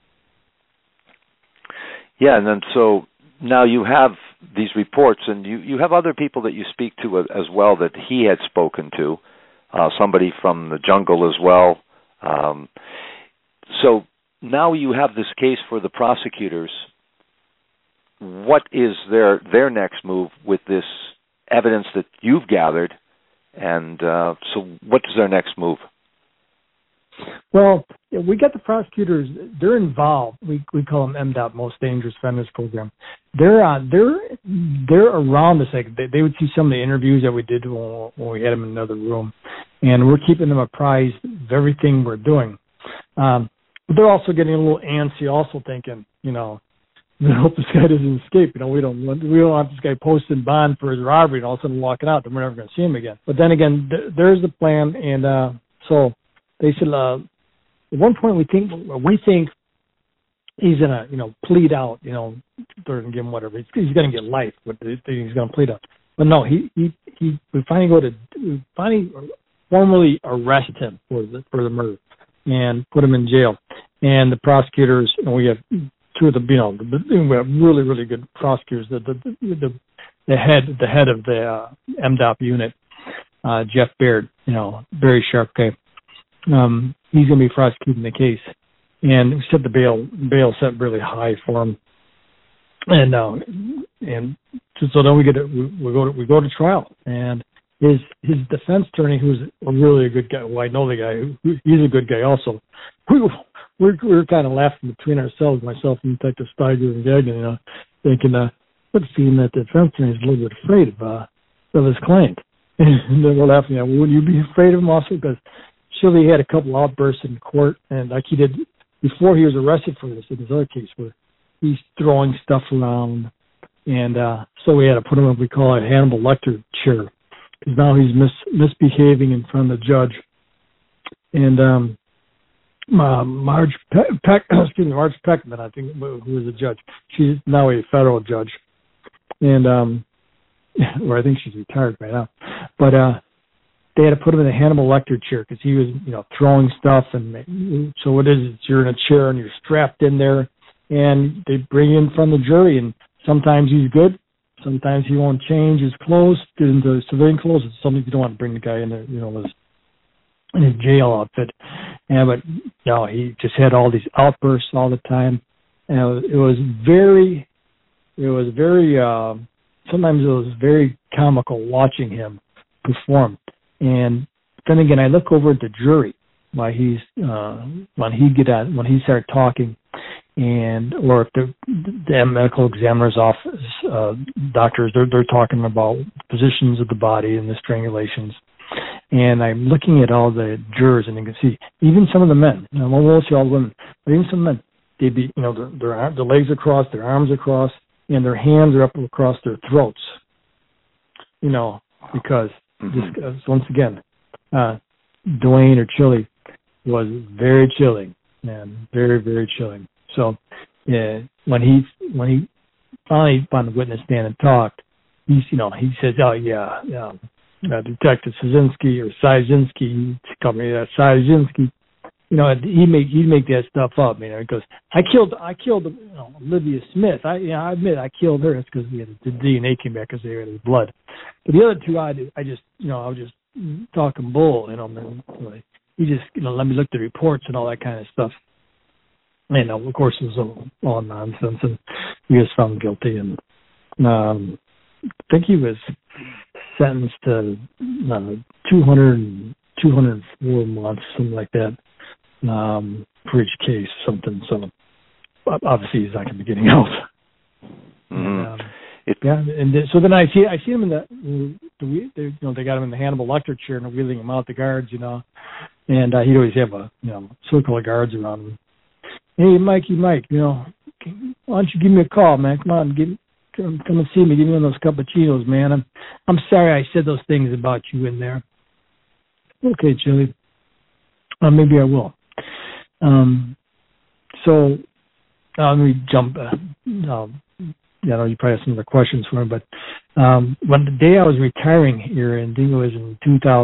Yeah, and then so now you have these reports, and you have other people that you speak to as well that he had spoken to, somebody from the jungle as well. So now you have this case for the prosecutors. What is their next move with this evidence that you've gathered, and so what is their next move? Well, we got the prosecutors. They're involved. We call them MDOT, Most Dangerous Offenders Program. They're around us. Like they would see some of the interviews that we did when we had them in another room, and we're keeping them apprised of everything we're doing. But they're also getting a little antsy, also thinking, we hope this guy doesn't escape. We don't want this guy posting bond for his robbery and all of a sudden walking out. Then we're never going to see him again. But then again, there's the plan, and so they said at one point we think he's gonna plead out. They're gonna give him whatever. He's gonna get life, but he's gonna plead out. But no, we finally formally arrest him for the murder and put him in jail. And the prosecutors, we have. Two of we have really, really good prosecutors. The head of the MDOP unit, Jeff Baird, very sharp guy. He's going to be prosecuting the case, and we set the bail set really high for him. And so then we go to trial, and his defense attorney, who's really a good guy. Well, I know the guy. He's a good guy also. We were kind of laughing between ourselves, myself and Detective Steiger and Gagnon, thinking, what seeing that the defense attorney is a little bit afraid of his client. And they were laughing at, wouldn't you be afraid of him also? Because Chili had a couple outbursts in court, and like he did before he was arrested for this in his other case, where he's throwing stuff around. And so we had to put him in what we call a Hannibal Lecter chair, because now he's misbehaving in front of the judge. And Marge Peckman, I think, who is a judge. She's now a federal judge, and or I think she's retired by now. But they had to put him in a Hannibal Lecter chair because he was, throwing stuff. And so what it is, you're in a chair and you're strapped in there, and they bring you in front of the jury, and sometimes he's good, sometimes he won't change his clothes into civilian clothes. It's something you don't want to bring the guy in there, in his jail outfit. But he just had all these outbursts all the time. And it was very, sometimes it was very comical watching him perform. And then again, I look over at the jury when he started talking, or if the medical examiner's office, doctors, they're talking about positions of the body and the strangulations. And I'm looking at all the jurors, and you can see even some of the men. I won't see all the women, but even some men, they'd be, their legs across, their arms across, and their hands are up across their throats. Because once again, Duane or Chili was very chilling, man, very, very chilling. So when he finally on the witness stand and talked, he says, "Oh yeah. Detective Szynski or Szynski, he called me that Szynski." He'd make that stuff up. Because I killed Olivia Smith. I admit I killed her. It's because the DNA came back because they had his blood. But the other two, I was just talking bull. He just let me look at the reports and all that kind of stuff. And of course it was all nonsense, and he was found guilty. And I think he was sentenced to 204 months, something like that, for each case, something. So obviously he's not going to be getting out. So then I see him in they got him in the Hannibal Lecter chair and wheeling him out, the guards, and he'd always have a circle of guards around him. "Hey, Mikey, Mike, why don't you give me a call, man? Come on, come and see me. Give me one of those cappuccinos, man. I'm sorry I said those things about you in there." "Okay, Chili. Maybe I will." So let me jump. You probably have some other questions for him, but when the day I was retiring here, and I think it was in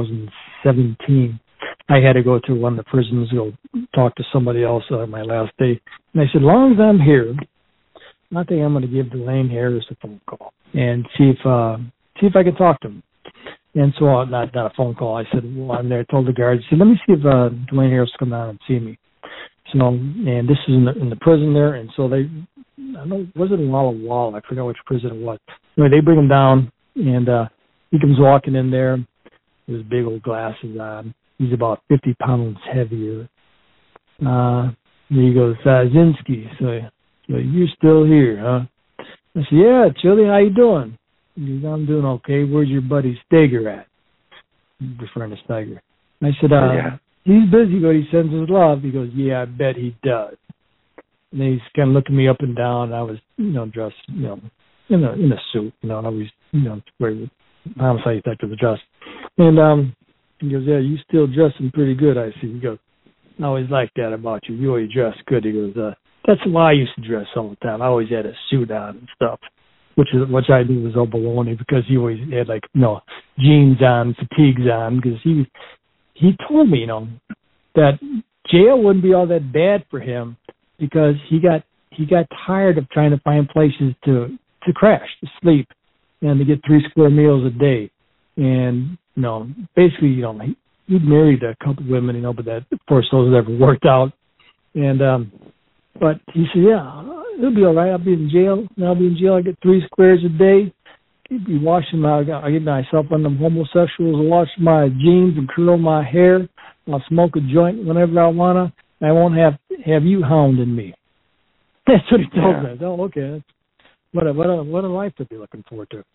2017, I had to go to one of the prisons to go talk to somebody else on my last day. And I said, as long as I'm here, I think I'm going to give Duane Harris a phone call and see if I can talk to him. And so, not a phone call. I said, well, I'm there. I told the guards, I said, let me see if Duane Harris will come down and see me. So, and this is in the prison there. And so was it in Walla Walla? I forgot which prison it was. Anyway, they bring him down, and he comes walking in there with his big old glasses on. He's about 50 pounds heavier. And he goes, "Szynski, so you're still here, huh?" I said, "Yeah, Chili, how you doing?" He goes, "I'm doing okay. Where's your buddy Steger at?" Referring to Steger. I said, "He's busy, but he sends his love." He goes, "Yeah, I bet he does." And then he's kind of looking me up and down. I was, dressed, in a suit, I was, where homicide detective was dressed. And he goes, "Yeah, you still dressing pretty good, I see." He goes, "I always liked that about you. You always dress good." He goes, "That's why I used to dress all the time. I always had a suit on and stuff," which I knew was all baloney, because he always had jeans on, fatigues on, because he told me, that jail wouldn't be all that bad for him, because he got tired of trying to find places to crash, to sleep, and to get 3 square meals a day. And basically, he'd married a couple women, but that, of course, those never worked out. And but he said, "Yeah, it'll be all right. I'll be in jail. I get 3 squares a day. I'll be washing I get myself on them homosexuals, wash my jeans and curl my hair. I'll smoke a joint whenever I wanna. I won't have you hounding me." That's what he told me. Oh, okay. What a life to be looking forward to.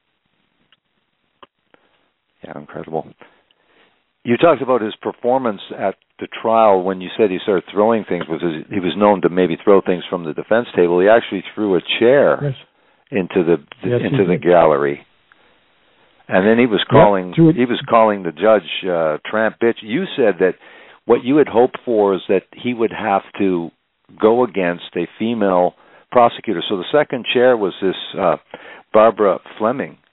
Yeah, incredible. You talked about his performance at the trial when you said he started throwing things, because he was known to maybe throw things from the defense table. He actually threw a chair into the gallery, and then he was calling the judge tramp bitch. You said that what you had hoped for is that he would have to go against a female prosecutor. So the second chair was this Barbara Fleming.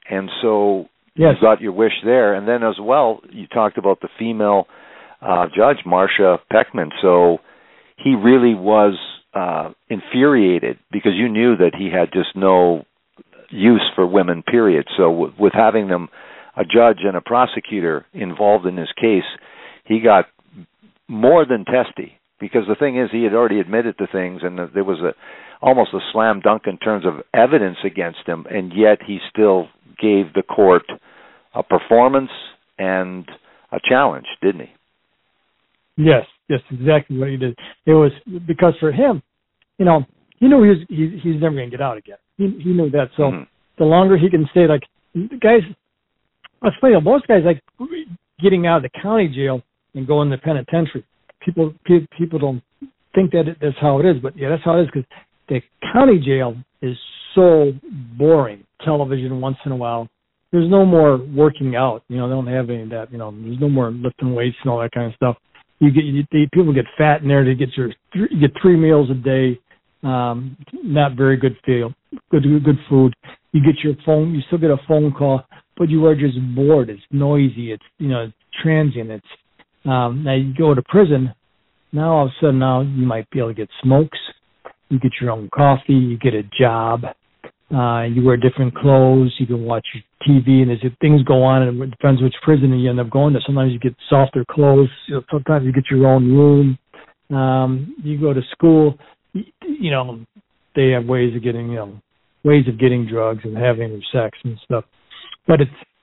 And so yes. you got your wish there. And then as well, you talked about the female judge, Marcia Peckman. So he really was infuriated because you knew that he had just no use for women, period. So with having them, a judge and a prosecutor involved in this case, he got more than testy, because the thing is, he had already admitted to things, and there was almost a slam dunk in terms of evidence against him, and yet he still gave the court a performance and a challenge, didn't he? Yes, exactly what he did. It was because for him, he knew he's never going to get out again. He knew that. So the longer he can stay, like guys, let's play. Most guys like getting out of the county jail and going to the penitentiary. People don't think that that's how it is, but yeah, that's how it is, because the county jail is so boring. Television once in a while. There's no more working out. They don't have any of that. There's no more lifting weights and all that kind of stuff. People get fat in there. You get 3 meals a day. Not very good good food. You get your phone. You still get a phone call, but you are just bored. It's noisy. It's transient. It's now you go to prison. Now all of a sudden, you might be able to get smokes. You get your own coffee. You get a job. You wear different clothes. You can watch your TV, and as things go on, and it depends which prison you end up going to. Sometimes you get softer clothes. Sometimes you get your own room. You go to school. They have ways of getting drugs and having sex and stuff. But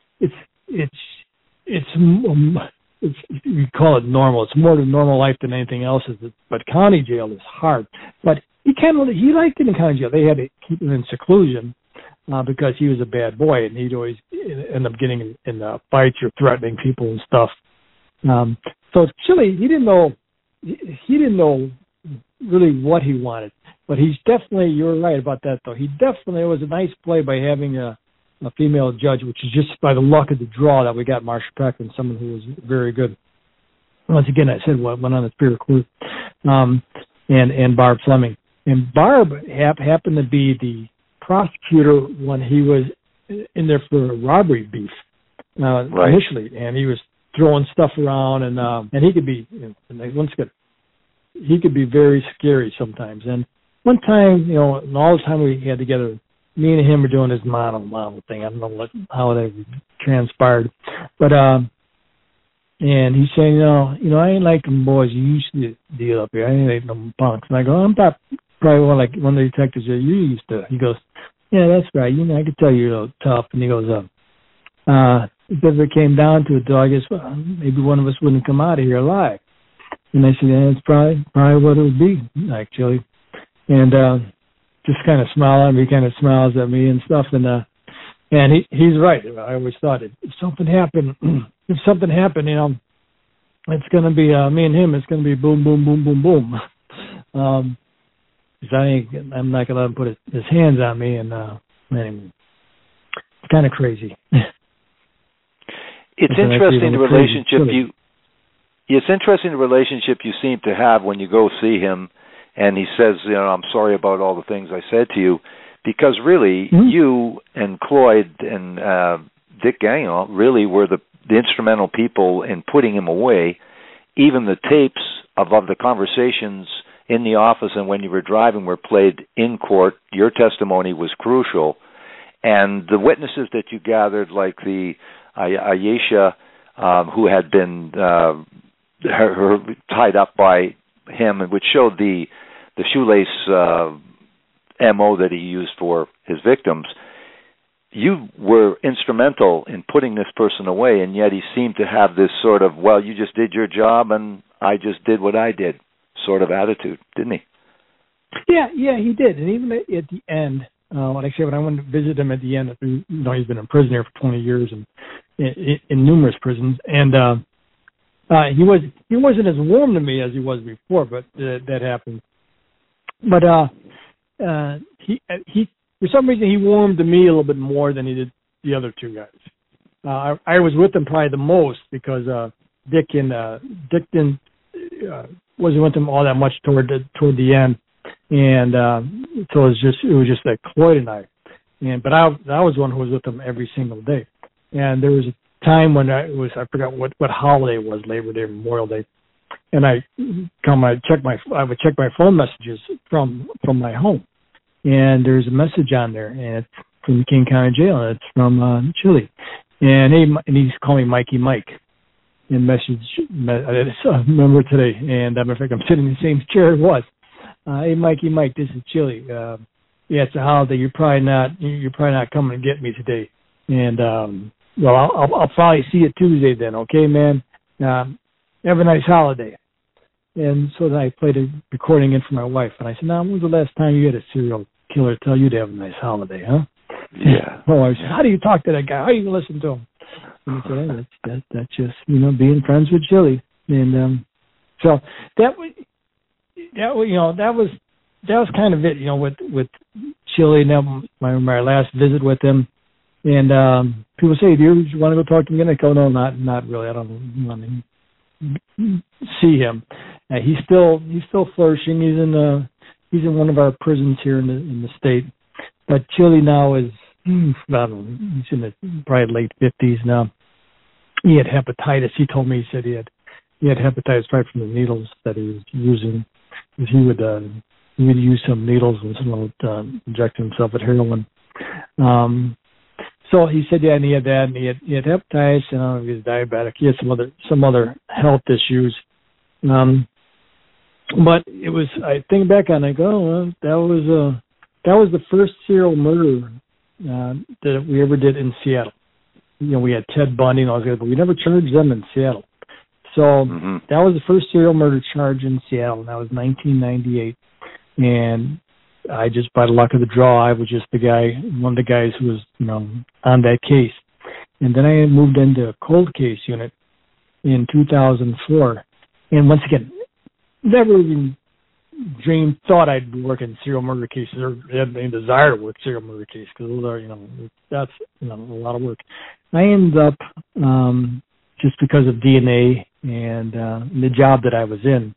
we call it normal. It's more the normal life than anything else. But county jail is hard. But he liked it in county jail. They had to keep him in seclusion because he was a bad boy, and he'd always end up getting in fights or threatening people and stuff. So it's chilly. He didn't know really what he wanted. But he's definitely, you're right about that, though. It was a nice play by having a female judge, which is just by the luck of the draw that we got Marcia Peckman, someone who was very good. Once again, I said went on the Spirit Clue, and Barb Fleming. And Barb happened to be the prosecutor when he was in there for a robbery beef initially, and he was throwing stuff around, and he could be, he could be very scary sometimes. And one time, and all the time we had together, me and him were doing this model thing. I don't know how that transpired, but and he's saying, I ain't like them boys you used to deal up here. I ain't like them punks. And I go, I'm probably one of the detectives that you used to. He goes, yeah, that's right. I could tell you're a little tough. And he goes, if it came down to it, though, I guess maybe one of us wouldn't come out of here alive. And I said, yeah, that's probably what it would be, actually. And just kind of smile at me, kind of smiles at me and stuff. And he's right. I always thought if something happened, it's going to be me and him. It's going to be boom, boom, boom, boom, boom. Because I'm not going to let him put his hands on me. And anyway, it's kind of crazy. It's interesting the relationship It's interesting the relationship you seem to have when you go see him, and he says, I'm sorry about all the things I said to you, because really you and Cloyd and Dick Gagnon really were the instrumental people in putting him away. Even the tapes of the conversations in the office and when you were driving were played in court. Your testimony was crucial. And the witnesses that you gathered, like the Ayesha, who had been her tied up by him, which showed the shoelace MO that he used for his victims. You were instrumental in putting this person away, and yet he seemed to have this sort of, well, you just did your job and I just did what I did sort of attitude, didn't he? Yeah, he did. And even at the end, when I went to visit him at the end, he's been in prison here for 20 years and in numerous prisons, and he wasn't as warm to me as he was before, but that happened. But he for some reason he warmed to me a little bit more than he did the other two guys. I was with him probably the most because Dick didn't wasn't with him all that much toward the end, and so it was just like Cloyd and I. but I was the one who was with him every single day. And there was a time when I forgot what holiday it was, Labor Day, Memorial Day, and I would check my phone messages from my home, and there's a message on there, and it's from the King County Jail, and it's from Chili, and he's calling me Mikey Mike. And I remember today, and in fact, I'm sitting in the same chair it was. Hey, Mikey Mike, this is Chili. Yeah, it's a holiday. You're probably not coming to get me today. And I'll probably see you Tuesday then. Okay, man. Have a nice holiday. And so then I played a recording in for my wife, and I said, "Now, when was the last time you had a serial killer tell you to have a nice holiday, huh?" Yeah. Oh, I said, "How do you talk to that guy? How do you listen to him?" And he said, "Hey, that's just being friends with Chili." And so that was kind of it, with Chili. And my last visit with him, and people say, "Do you want to go talk to him again?" I go, "No, not really. I don't want to see him." He's still flourishing. He's in one of our prisons here in the state. But Chili now is, I don't know, he's in the probably late 50s now. He had hepatitis. He told me, he said he had hepatitis right from the needles that he was using. He would use some needles and someone would inject himself with heroin. So he said, and he had that, and he had hepatitis, and I don't know if he was diabetic. He had some other health issues. But it was, I think back on it, I go, oh, well, that was the first serial murder that we ever did in Seattle. We had Ted Bundy and all that, but we never charged them in Seattle. So that was the first serial murder charge in Seattle, and that was 1998. And I just, by the luck of the draw, I was just one of the guys who was, on that case. And then I moved into a cold case unit in 2004. And once again, never even thought I'd be working serial murder cases or had any desire to work serial murder cases, because those are, that's, a lot of work. I ended up, just because of DNA and the job that I was in,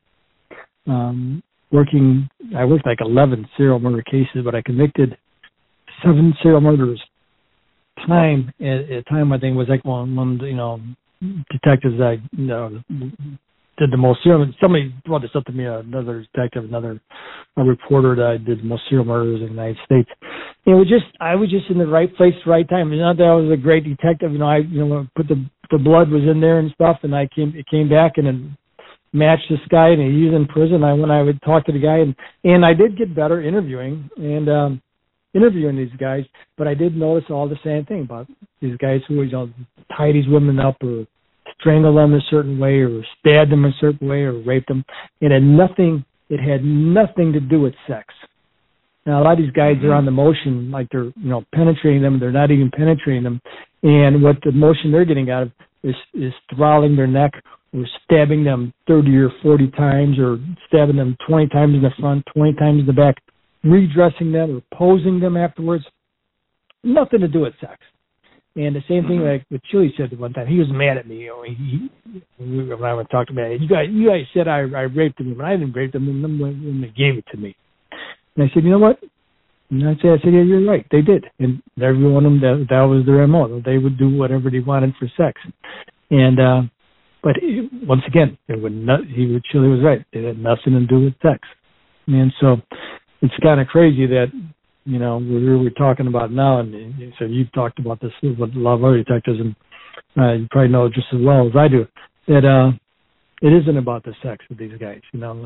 I worked like 11 serial murder cases, but I convicted 7 serial murderers. At a time, I think, was like one of the, detectives that did the most serial. Somebody brought this up to me, another detective, a reporter that I did the most serial murders in the United States. I was just in the right place, at the right time. It's not that I was a great detective. I put the blood was in there and stuff, and it came back and then matched this guy, and he's in prison. When I would talk to the guy, and I did get better interviewing these guys, but I did notice all the same thing about these guys who tie these women up or strangle them a certain way or stab them a certain way or rape them. It had nothing to do with sex. Now, a lot of these guys are on the motion, like they're, penetrating them. They're not even penetrating them. And what the motion they're getting out of is throttling their neck or stabbing them 30 or 40 times or stabbing them 20 times in the front, 20 times in the back, redressing them or posing them afterwards. Nothing to do with sex. And the same thing like what Chili said one time. He was mad at me. When I would talk to me, you guys said I raped him, but I didn't rape him when they gave it to me. And I said, you know what? And I said, yeah, you're right. They did. And every one of them, that was their MO. They would do whatever they wanted for sex. And but once again, Chili was right. It had nothing to do with sex. And so it's kind of crazy that, we're talking about now, and so you've talked about this with a lot of other detectives, and you probably know just as well as I do, that it isn't about the sex with these guys.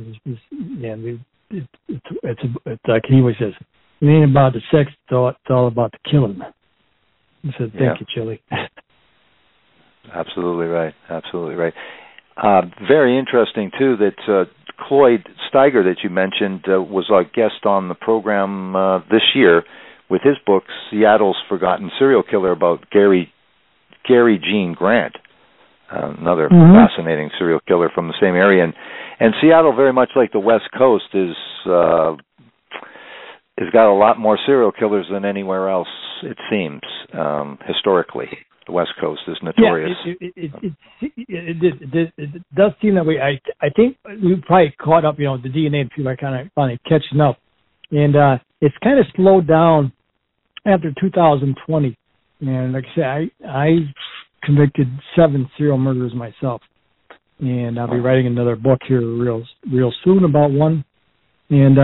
It's like he always says, it ain't about the sex, it's all about the killing. I said, thank you, Chili. Absolutely right. Absolutely right. Very interesting, too, that Cloyd Steiger that you mentioned was our guest on the program this year with his book, Seattle's Forgotten Serial Killer, about Gary Gene Grant, another fascinating serial killer from the same area. And Seattle, very much like the West Coast, has got a lot more serial killers than anywhere else, it seems, historically. The West Coast is notorious. Yeah, it does seem that way. I think we probably caught up, the DNA, and people are kind of finally catching up. And it's kind of slowed down after 2020. And like I said, I convicted 7 serial murderers myself. And I'll be writing another book here real soon about one. And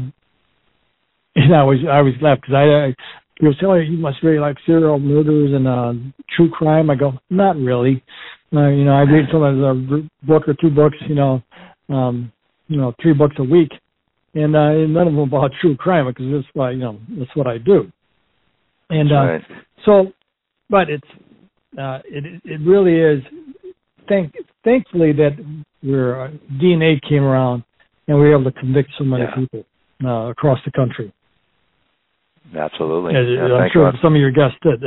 I was left because people say, "Oh, you must really like serial murders and true crime." I go, "Not really." I read sometimes a book or 2 books, 3 books a week, and none of them about true crime because that's what I do. And right. So, but it really is. Thankfully that DNA came around and we were able to convict so many people across the country. Absolutely. I'm sure God. some of your guests did.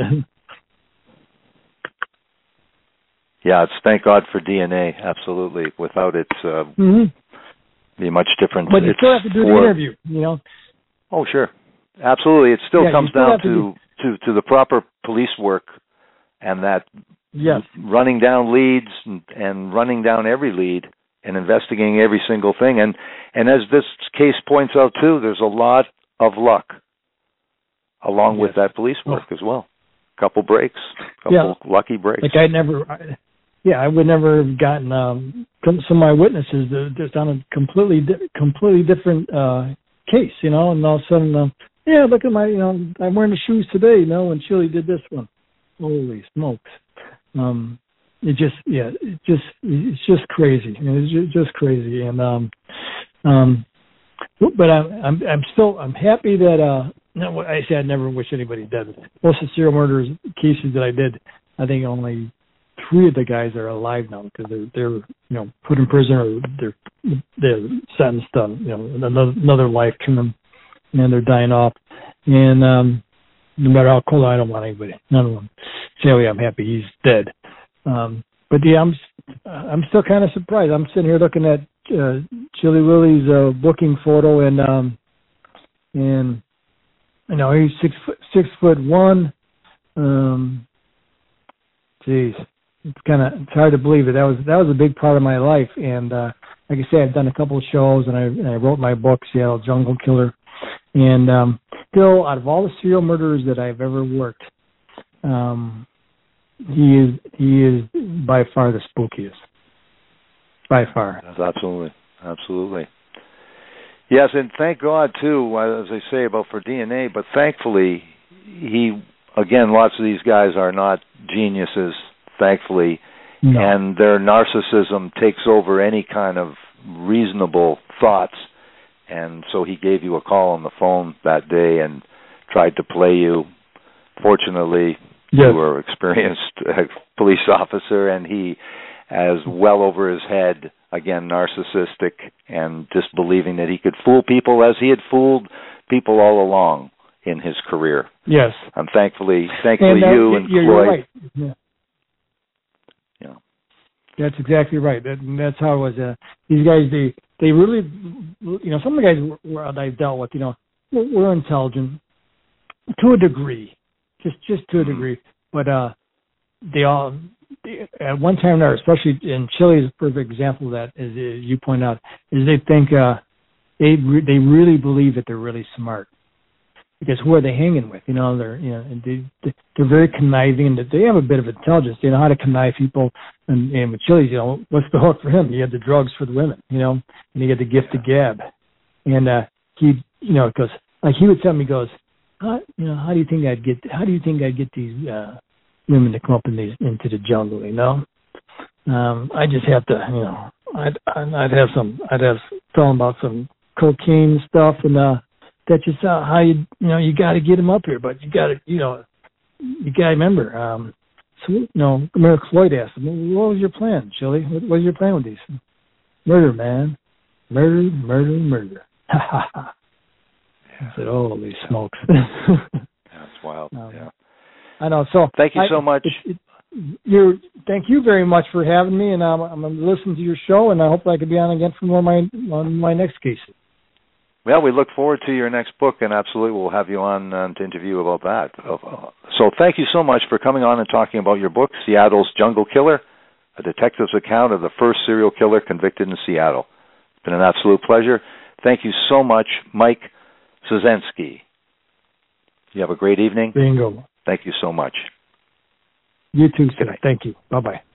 Yeah, it's thank God for DNA. Absolutely. Without it, be much different. But you still have to do the interview, Oh, sure. Absolutely. It still comes down to the proper police work and that yes, running down leads and running down every lead and investigating every single thing. And as this case points out, too, there's a lot of luck along with that police work as well. Couple breaks, lucky breaks. Like I would never have gotten some of my witnesses just on a completely different case, and all of a sudden, look at my, I'm wearing the shoes today, when Chili did this one. Holy smokes! It's just crazy. It's just crazy, and but I'm happy that. I say I'd never wish anybody dead. Most of the serial murders cases that I did, I think only 3 of the guys are alive now because they're put in prison or they're sentenced to another life term, and they're dying off. And no matter how cold, I don't want anybody. None of them. So I'm happy he's dead. But I'm still kind of surprised. I'm sitting here looking at Chili Willie's booking photo, and he's 6'1". It's hard to believe it. That was a big part of my life. And like I said, I've done a couple of shows, and I wrote my book, Seattle Jungle Killer. And still, out of all the serial murderers that I've ever worked, he is by far the spookiest. By far. Absolutely. Yes, and thank God, too, as I say about for DNA, but thankfully, lots of these guys are not geniuses, thankfully, and their narcissism takes over any kind of reasonable thoughts, and so he gave you a call on the phone that day and tried to play you. Fortunately, you were an experienced police officer, and he, as well over his head, again, narcissistic and just believing that he could fool people as he had fooled people all along in his career. Yes. And thankfully you and you're Floyd. Right. Yeah. That's exactly right. That's how it was. These guys, they really, some of the guys I've dealt with, were intelligent to a degree, just to a degree, but they all, at one time or another, especially in Chile, is a perfect example of that, as you point out, is they think they really believe that they're really smart. Because who are they hanging with? They're very conniving, and they have a bit of intelligence. They know how to connive people. And with Chili's, what's the hook for him? He had the drugs for the women, and he had the gift of gab. And he, because like he would tell me, he goes, how do you think I'd get these women to come up into the jungle? I just have to, I'd have tell them about some cocaine stuff, and that's just how you got to get them up here. But you got to remember. Mayor Floyd asked him, "What was your plan, Chili? What was your plan with these? Murder, man, murder." I said, "Holy smokes!" That's wild. Yeah, I know. So thank you so much. Thank you very much for having me, and I'm going to listen to your show, and I hope I can be on again for one of my next cases. Well, we look forward to your next book, and absolutely we'll have you on to interview about that. So thank you so much for coming on and talking about your book, Seattle's Jungle Killer, a detective's account of the first serial killer convicted in Seattle. It's been an absolute pleasure. Thank you so much, Mike Szynski. You have a great evening. Bingo. Thank you so much. You too, sir. Good night. Thank you. Bye-bye.